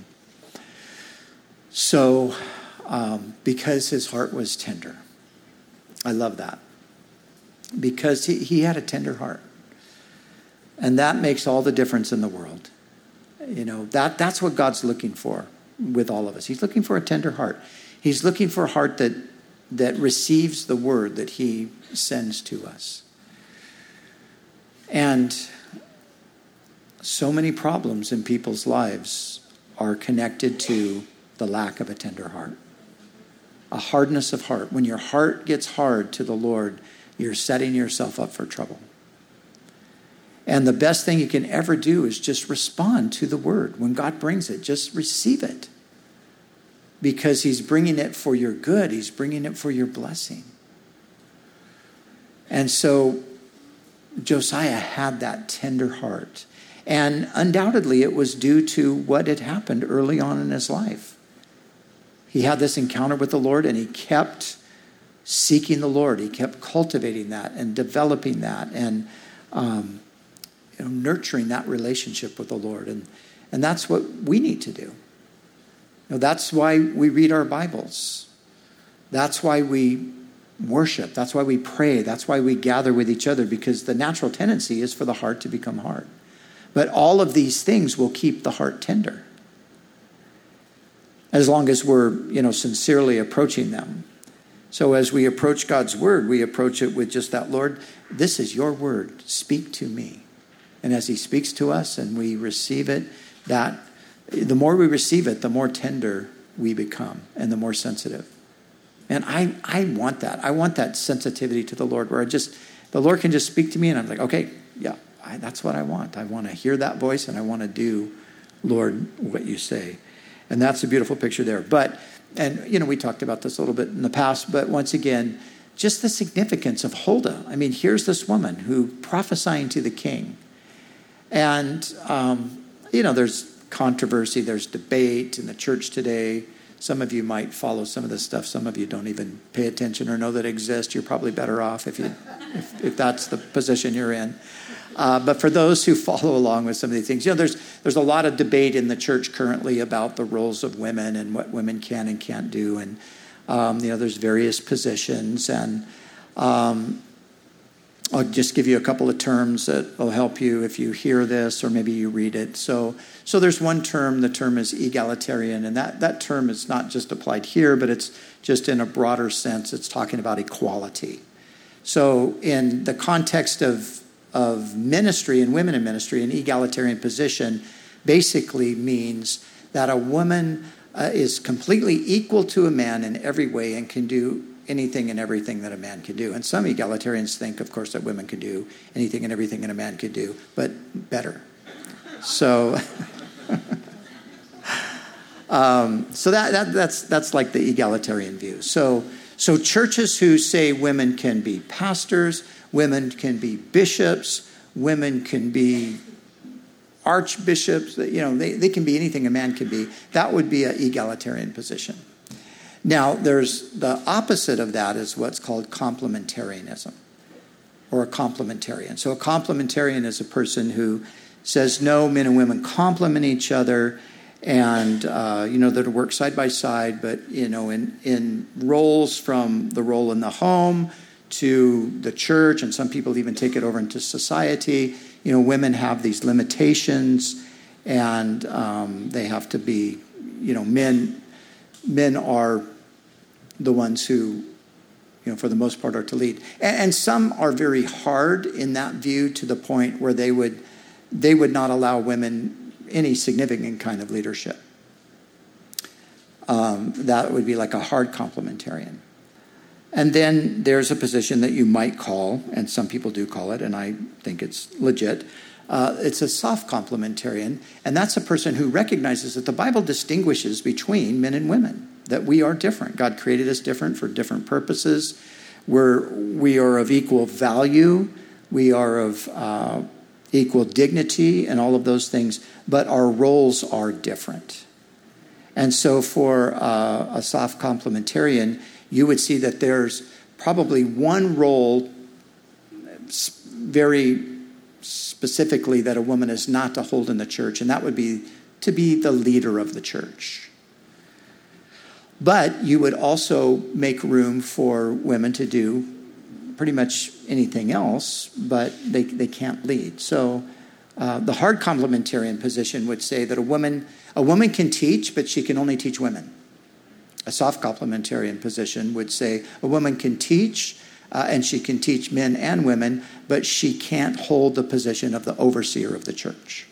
So, um, because his heart was tender. I love that. Because he, he had a tender heart. And that makes all the difference in the world. You know, that that's what God's looking for with all of us. He's looking for a tender heart. He's looking for a heart that that receives the word that he sends to us. And so many problems in people's lives are connected to the lack of a tender heart. A hardness of heart. When your heart gets hard to the Lord, you're setting yourself up for trouble. And the best thing you can ever do is just respond to the word. When God brings it, just receive it. Because he's bringing it for your good. He's bringing it for your blessing. And so Josiah had that tender heart. And undoubtedly it was due to what had happened early on in his life. He had this encounter with the Lord, and he kept seeking the Lord. He kept cultivating that and developing that and um, you know, nurturing that relationship with the Lord. And, and that's what we need to do. You know, that's why we read our Bibles. That's why we worship. That's why we pray. That's why we gather with each other, because the natural tendency is for the heart to become hard. But all of these things will keep the heart tender, as long as we're, you know, sincerely approaching them. So as we approach God's word, we approach it with just that, Lord, this is your word. Speak to me. And as he speaks to us and we receive it, that the more we receive it, the more tender we become and the more sensitive. And I, I want that. I want that sensitivity to the Lord, where I just, the Lord can just speak to me and I'm like, okay, yeah, I, that's what I want. I want to hear that voice and I want to do, Lord, what you say. And that's a beautiful picture there. But, and, you know, we talked about this a little bit in the past, but once again, just the significance of Huldah. I mean, here's this woman who prophesying to the king. And, um, you know, there's controversy, there's debate in the church today. Some of you might follow some of this stuff. Some of you don't even pay attention or know that it exists. You're probably better off if you, if, if that's the position you're in. Uh, but for those who follow along with some of these things, you know, there's there's a lot of debate in the church currently about the roles of women and what women can and can't do. And, um, you know, there's various positions. And um, I'll just give you a couple of terms that will help you if you hear this or maybe you read it. So so there's one term, the term is egalitarian. And that, that term is not just applied here, but it's just in a broader sense. It's talking about equality. So in the context of of ministry and women in ministry, an egalitarian position basically means that a woman uh, is completely equal to a man in every way and can do anything and everything that a man can do. And some egalitarians think, of course, that women can do anything and everything that a man could do, but better. So, um, so that, that that's that's like the egalitarian view. So, so churches who say women can be pastors, women can be bishops, women can be archbishops, you know, they, they can be anything a man can be. That would be an egalitarian position. Now, there's the opposite of that is what's called complementarianism, or a complementarian. So a complementarian is a person who says, no, men and women complement each other, and, uh, you know, they're to work side by side, but, you know, in, in roles from the role in the home to the church, and some people even take it over into society, you know, women have these limitations, and um, they have to be, you know, men, men are the ones who, you know, for the most part are to lead. And, and some are very hard in that view to the point where they would, they would not allow women any significant kind of leadership. Um, that would be like a hard complementarian. And then there's a position that you might call, and some people do call it, and I think it's legit, uh, it's a soft complementarian, and that's a person who recognizes that the Bible distinguishes between men and women, that we are different. God created us different for different purposes. We're, we are of equal value. We are of uh, equal dignity and all of those things, but our roles are different. And so for uh, a soft complementarian, you would see that there's probably one role very specifically that a woman is not to hold in the church, and that would be to be the leader of the church. But you would also make room for women to do pretty much anything else, but they, they can't lead. So uh, the hard complementarian position would say that a woman, a woman can teach, but she can only teach women. A soft complementarian position would say a woman can teach, uh, and she can teach men and women, but she can't hold the position of the overseer of the church.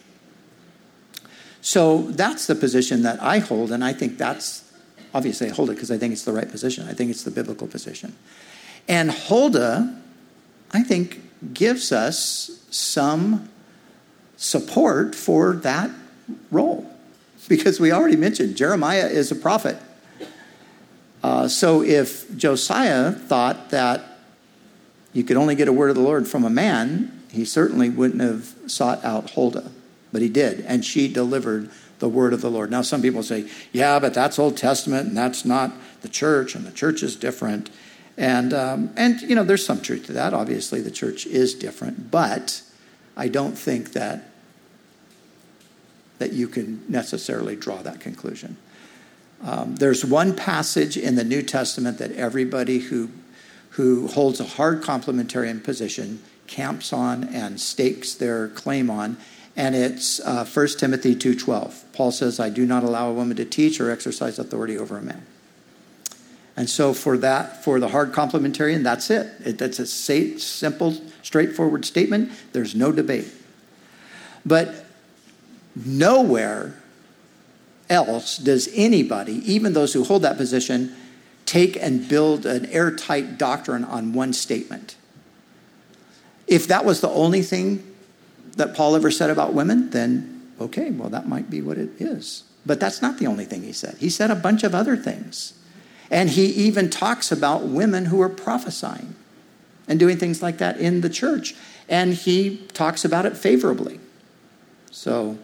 So that's the position that I hold, and I think that's, obviously I hold it because I think it's the right position. I think it's the biblical position. And Huldah, I think, gives us some support for that role, because we already mentioned Jeremiah is a prophet. Uh, so if Josiah thought that you could only get a word of the Lord from a man, he certainly wouldn't have sought out Huldah, but he did, and she delivered the word of the Lord. Now some people say, yeah, but that's Old Testament, and that's not the church, and the church is different. And, um, and you know, there's some truth to that. Obviously, the church is different, but I don't think that, that you can necessarily draw that conclusion. Um, there's one passage in the New Testament that everybody who who holds a hard complementarian position camps on and stakes their claim on, and it's uh, First Timothy two twelve. Paul says, I do not allow a woman to teach or exercise authority over a man. And so for that, for the hard complementarian, that's it. it that's a sa- simple, straightforward statement. There's no debate. But nowhere else does anybody, even those who hold that position, take and build an airtight doctrine on one statement. If that was the only thing that Paul ever said about women, then okay, well, that might be what it is. But that's not the only thing he said. He said a bunch of other things. And he even talks about women who are prophesying and doing things like that in the church. And he talks about it favorably. So,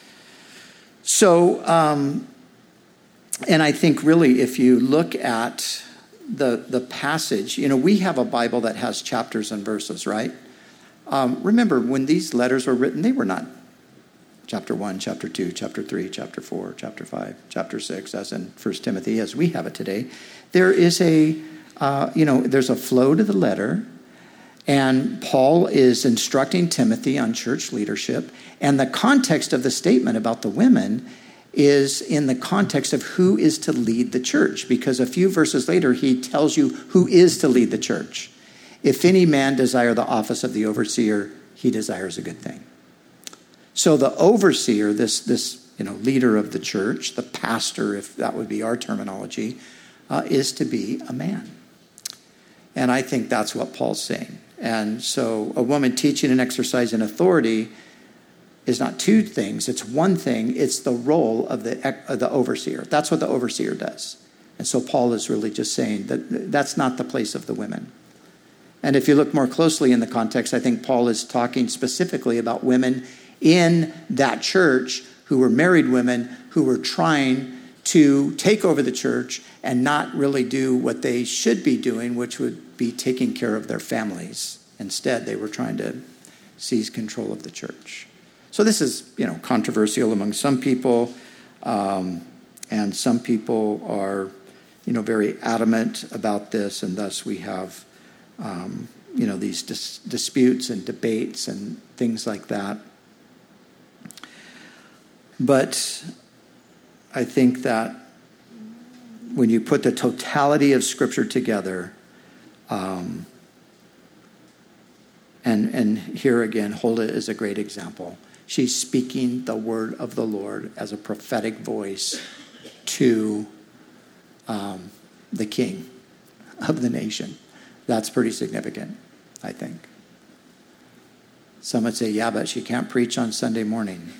so, um, and I think really if you look at the, the passage, you know, we have a Bible that has chapters and verses, right? Um, remember, when these letters were written, they were not chapter one, chapter two, chapter three, chapter four, chapter five, chapter six, as in First Timothy, as we have it today. There is a, uh, you know, there's a flow to the letter, and Paul is instructing Timothy on church leadership, and the context of the statement about the women is in the context of who is to lead the church, because a few verses later, he tells you who is to lead the church. If any man desire the office of the overseer, he desires a good thing. So the overseer, this, this you know, leader of the church, the pastor, if that would be our terminology, uh, is to be a man. And I think that's what Paul's saying. And so a woman teaching and exercising authority is not two things. It's one thing. It's the role of the, of the overseer. That's what the overseer does. And so Paul is really just saying that that's not the place of the women. And if you look more closely in the context, I think Paul is talking specifically about women in that church who were married women who were trying to take over the church and not really do what they should be doing, which would be taking care of their families. Instead, they were trying to seize control of the church. So this is, you know, controversial among some people, um, and some people are, you know, very adamant about this, and thus we have, um, you know, these dis- disputes and debates and things like that. But I think that when you put the totality of Scripture together, um, and and here again, Huldah is a great example. She's speaking the word of the Lord as a prophetic voice to um, the king of the nation. That's pretty significant, I think. Some would say, yeah, but she can't preach on Sunday morning.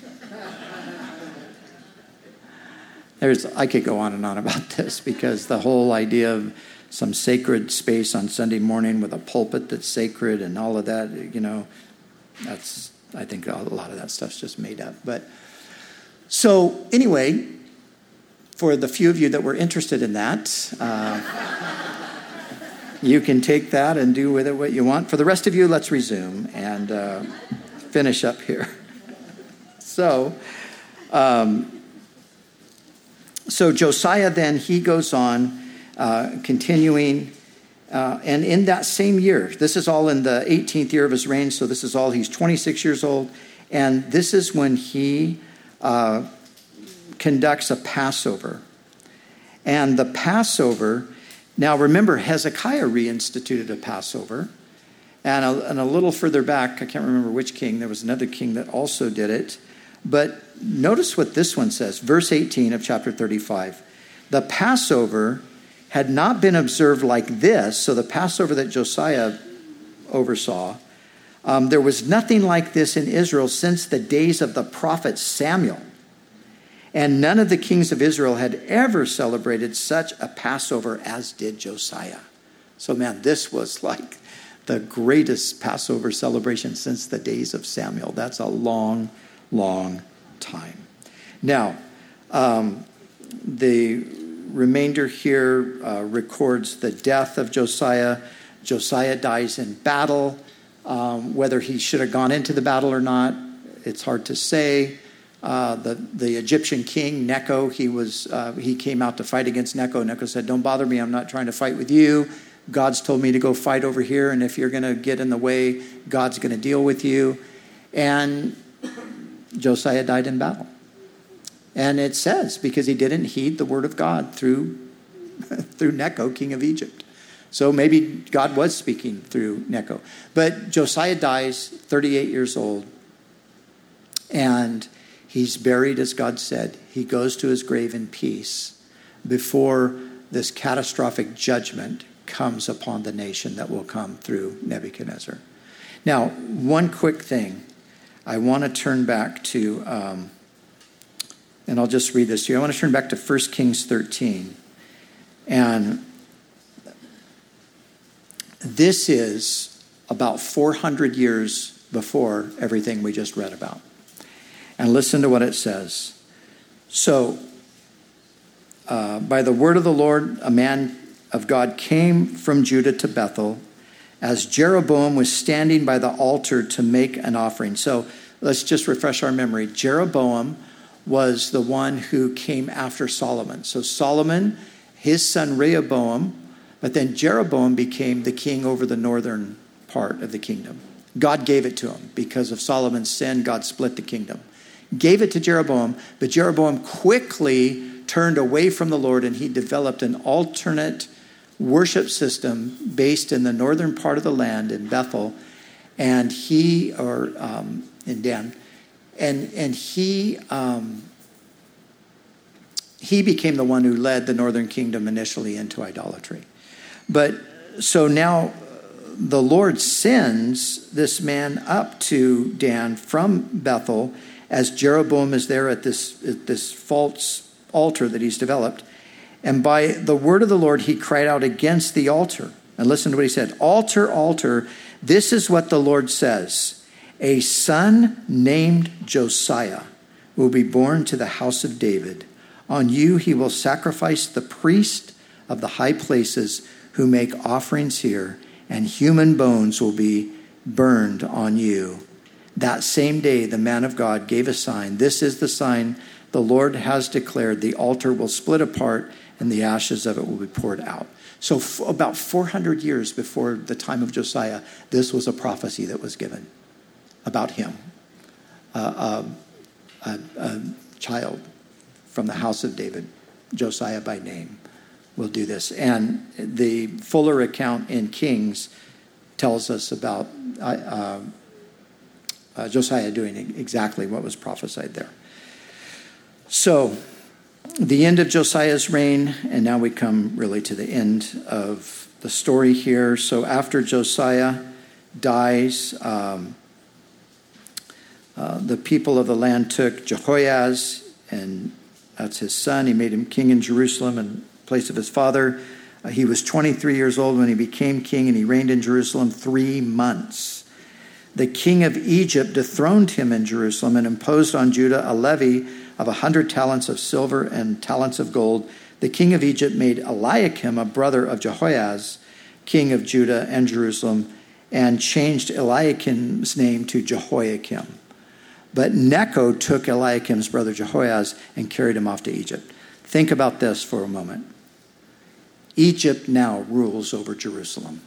There's, I could go on and on about this because the whole idea of some sacred space on Sunday morning with a pulpit that's sacred and all of that, you know, that's, I think a lot of that stuff's just made up. But so anyway, for the few of you that were interested in that, uh, you can take that and do with it what you want. For the rest of you, let's resume and uh, finish up here. So, um, So Josiah then, he goes on, uh, continuing, uh, and in that same year, this is all in the eighteenth year of his reign, so this is all, he's twenty-six years old, and this is when he uh, conducts a Passover. And the Passover, now remember, Hezekiah reinstituted a Passover, and a, and a little further back, I can't remember which king, there was another king that also did it, but notice what this one says, verse eighteen of chapter thirty-five. The Passover had not been observed like this, so the Passover that Josiah oversaw, um, there was nothing like this in Israel since the days of the prophet Samuel. And none of the kings of Israel had ever celebrated such a Passover as did Josiah. So man, this was like the greatest Passover celebration since the days of Samuel. That's a long long time. Now, um, the remainder here uh, records the death of Josiah. Josiah dies in battle. Um, whether he should have gone into the battle or not, it's hard to say. Uh, the, the Egyptian king, Necho, he was uh, he came out to fight against Necho. Necho said, don't bother me, I'm not trying to fight with you. God's told me to go fight over here, and if you're going to get in the way, God's going to deal with you. And Josiah died in battle. And it says, because he didn't heed the word of God through, through Necho, king of Egypt. So maybe God was speaking through Necho. But Josiah dies, thirty-eight years old. And he's buried as God said. He goes to his grave in peace before this catastrophic judgment comes upon the nation that will come through Nebuchadnezzar. Now, one quick thing. I want to turn back to, um, and I'll just read this to you. I want to turn back to First Kings thirteen. And this is about four hundred years before everything we just read about. And listen to what it says. So, uh, by the word of the Lord, a man of God came from Judah to Bethel, as Jeroboam was standing by the altar to make an offering. So let's just refresh our memory. Jeroboam was the one who came after Solomon. So Solomon, his son Rehoboam, but then Jeroboam became the king over the northern part of the kingdom. God gave it to him. Because of Solomon's sin, God split the kingdom. Gave it to Jeroboam, but Jeroboam quickly turned away from the Lord, and he developed an alternate worship system based in the northern part of the land in Bethel, and he, or um, in Dan, and and he um, he became the one who led the northern kingdom initially into idolatry. But so now the Lord sends this man up to Dan from Bethel as Jeroboam is there at this, at this false altar that he's developed. And by the word of the Lord, he cried out against the altar. And listen to what he said. Altar, altar, this is what the Lord says. A son named Josiah will be born to the house of David. On you he will sacrifice the priest of the high places who make offerings here, and human bones will be burned on you. That same day the man of God gave a sign. This is the sign the Lord has declared. The altar will split apart and the ashes of it will be poured out. So f- about four hundred years before the time of Josiah, this was a prophecy that was given about him. Uh, a, a, a child from the house of David, Josiah by name, will do this. And the fuller account in Kings tells us about uh, uh, Josiah doing exactly what was prophesied there. So the end of Josiah's reign, and now we come really to the end of the story here. So after Josiah dies, um, uh, the people of the land took Jehoiaz, and that's his son. He made him king in Jerusalem in place of his father. Uh, he was twenty-three years old when he became king, and he reigned in Jerusalem three months. The king of Egypt dethroned him in Jerusalem and imposed on Judah a levy of a hundred talents of silver and talents of gold. The king of Egypt made Eliakim, a brother of Jehoiaz, king of Judah and Jerusalem, and changed Eliakim's name to Jehoiakim. But Necho took Eliakim's brother Jehoiaz and carried him off to Egypt. Think about this for a moment. Egypt now rules over Jerusalem.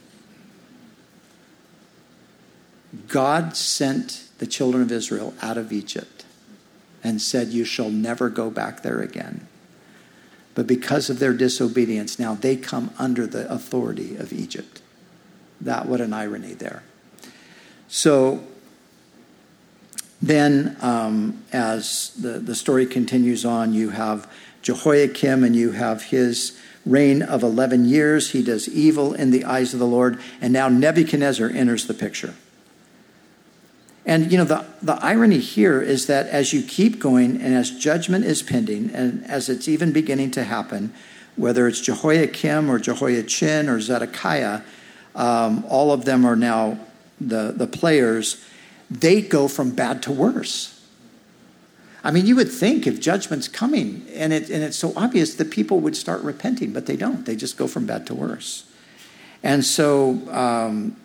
God sent the children of Israel out of Egypt and said, you shall never go back there again. But because of their disobedience, now they come under the authority of Egypt. That, what an irony there. So then, um, as the, the story continues on, you have Jehoiakim and you have his reign of eleven years. He does evil in the eyes of the Lord. And now Nebuchadnezzar enters the picture. And, you know, the, the irony here is that as you keep going and as judgment is pending and as it's even beginning to happen, whether it's Jehoiakim or Jehoiachin or Zedekiah, um, all of them are now the, the players. They go from bad to worse. I mean, you would think if judgment's coming and, it, and it's so obvious that people would start repenting, but they don't. They just go from bad to worse. And so um,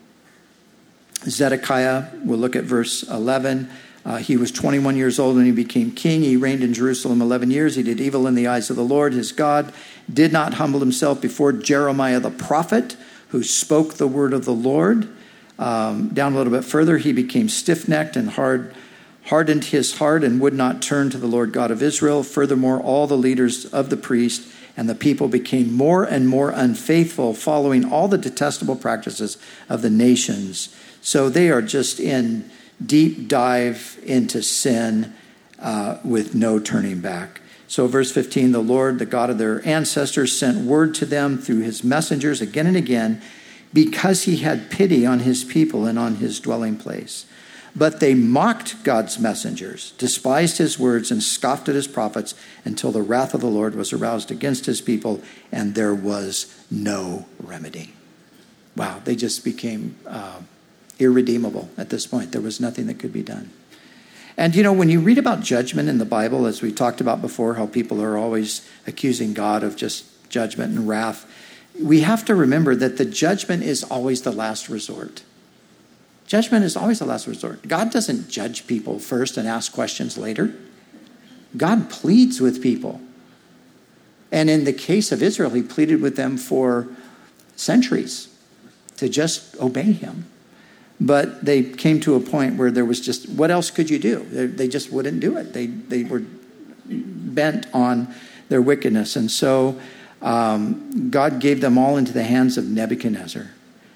Zedekiah, we'll look at verse eleven. Uh, he was twenty-one years old when he became king. He reigned in Jerusalem eleven years. He did evil in the eyes of the Lord, his God, did not humble himself before Jeremiah the prophet, who spoke the word of the Lord. Um, down a little bit further, he became stiff-necked and hard, hardened his heart and would not turn to the Lord God of Israel. Furthermore, all the leaders of the priest and the people became more and more unfaithful, following all the detestable practices of the nations. So they are just in deep dive into sin uh, with no turning back. So verse fifteen, the Lord, the God of their ancestors, sent word to them through his messengers again and again, because he had pity on his people and on his dwelling place. But they mocked God's messengers, despised his words, and scoffed at his prophets until the wrath of the Lord was aroused against his people, and there was no remedy. Wow, they just became uh, irredeemable at this point. There was nothing that could be done. And, you know, when you read about judgment in the Bible, as we talked about before, how people are always accusing God of just judgment and wrath, we have to remember that the judgment is always the last resort. Judgment is always the last resort. God doesn't judge people first and ask questions later. God pleads with people. And in the case of Israel, he pleaded with them for centuries to just obey him. But they came to a point where there was just, what else could you do? They, they just wouldn't do it. They, they were bent on their wickedness. And so um, God gave them all into the hands of Nebuchadnezzar.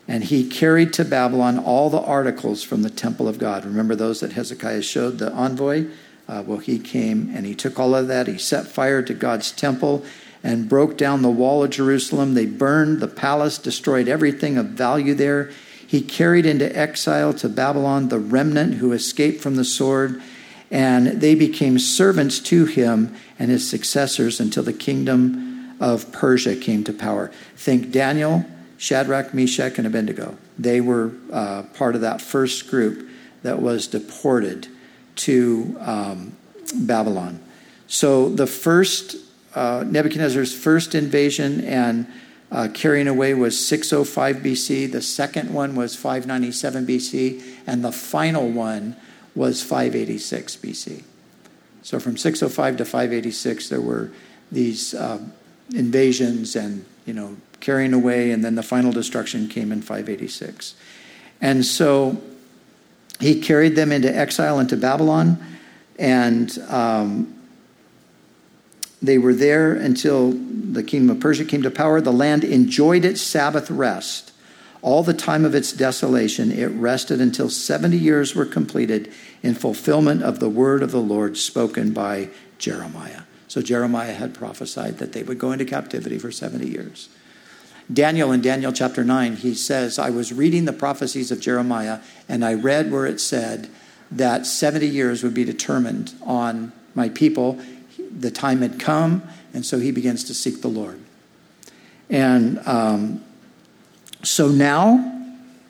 And he carried to Babylon all the articles from the temple of God. Remember those that Hezekiah showed the envoy? Uh, well, he came and he took all of that. He set fire to God's temple and broke down the wall of Jerusalem. They burned the palace, destroyed everything of value there. He carried into exile to Babylon the remnant who escaped from the sword, and they became servants to him and his successors until the kingdom of Persia came to power. Think Daniel, Shadrach, Meshach, and Abednego. They were uh, part of that first group that was deported to um, Babylon. So the first, uh, Nebuchadnezzar's first invasion and uh, carrying away was six oh five B C. The second one was five ninety-seven B C. And the final one was five eighty-six B C. So from six oh five to five eighty-six, there were these uh, invasions and, you know, carrying away, and then the final destruction came in five eighty-six. And so he carried them into exile into Babylon, and um, they were there until the kingdom of Persia came to power. The land enjoyed its Sabbath rest. All the time of its desolation, it rested until seventy years were completed in fulfillment of the word of the Lord spoken by Jeremiah. So Jeremiah had prophesied that they would go into captivity for seventy years. Daniel, in Daniel chapter nine, he says, I was reading the prophecies of Jeremiah, and I read where it said that seventy years would be determined on my people. The time had come, and so he begins to seek the Lord. And um, so now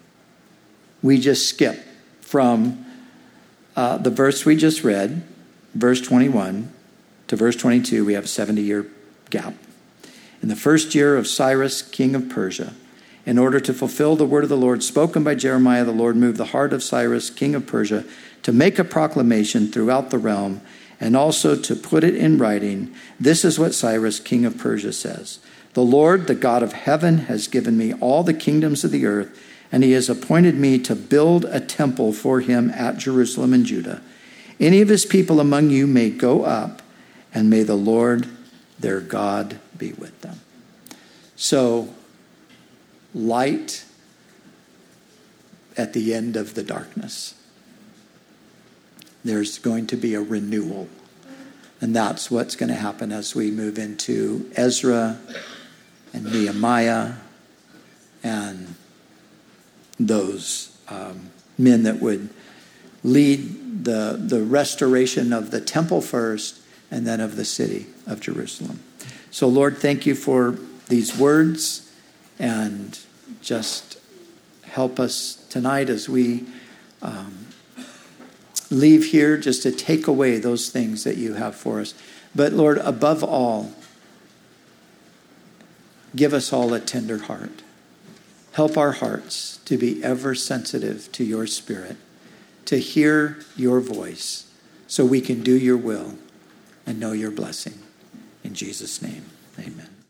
we just skip from uh, the verse we just read, verse twenty-one, to verse twenty-two. We have a seventy-year gap. In the first year of Cyrus, king of Persia, in order to fulfill the word of the Lord spoken by Jeremiah, the Lord moved the heart of Cyrus, king of Persia, to make a proclamation throughout the realm and also to put it in writing. This is what Cyrus, king of Persia, says. The Lord, the God of heaven, has given me all the kingdoms of the earth, and he has appointed me to build a temple for him at Jerusalem and Judah. Any of his people among you may go up, and may the Lord, their God, be with them. So, light at the end of the darkness. There's going to be a renewal. And that's what's going to happen as we move into Ezra and Nehemiah and those um, men that would lead the, the restoration of the temple first and then of the city of Jerusalem. So, Lord, thank you for these words, and just help us tonight as we um, leave here, just to take away those things that you have for us. But, Lord, above all, give us all a tender heart. Help our hearts to be ever sensitive to your Spirit, to hear your voice, so we can do your will and know your blessing. In Jesus' name, amen.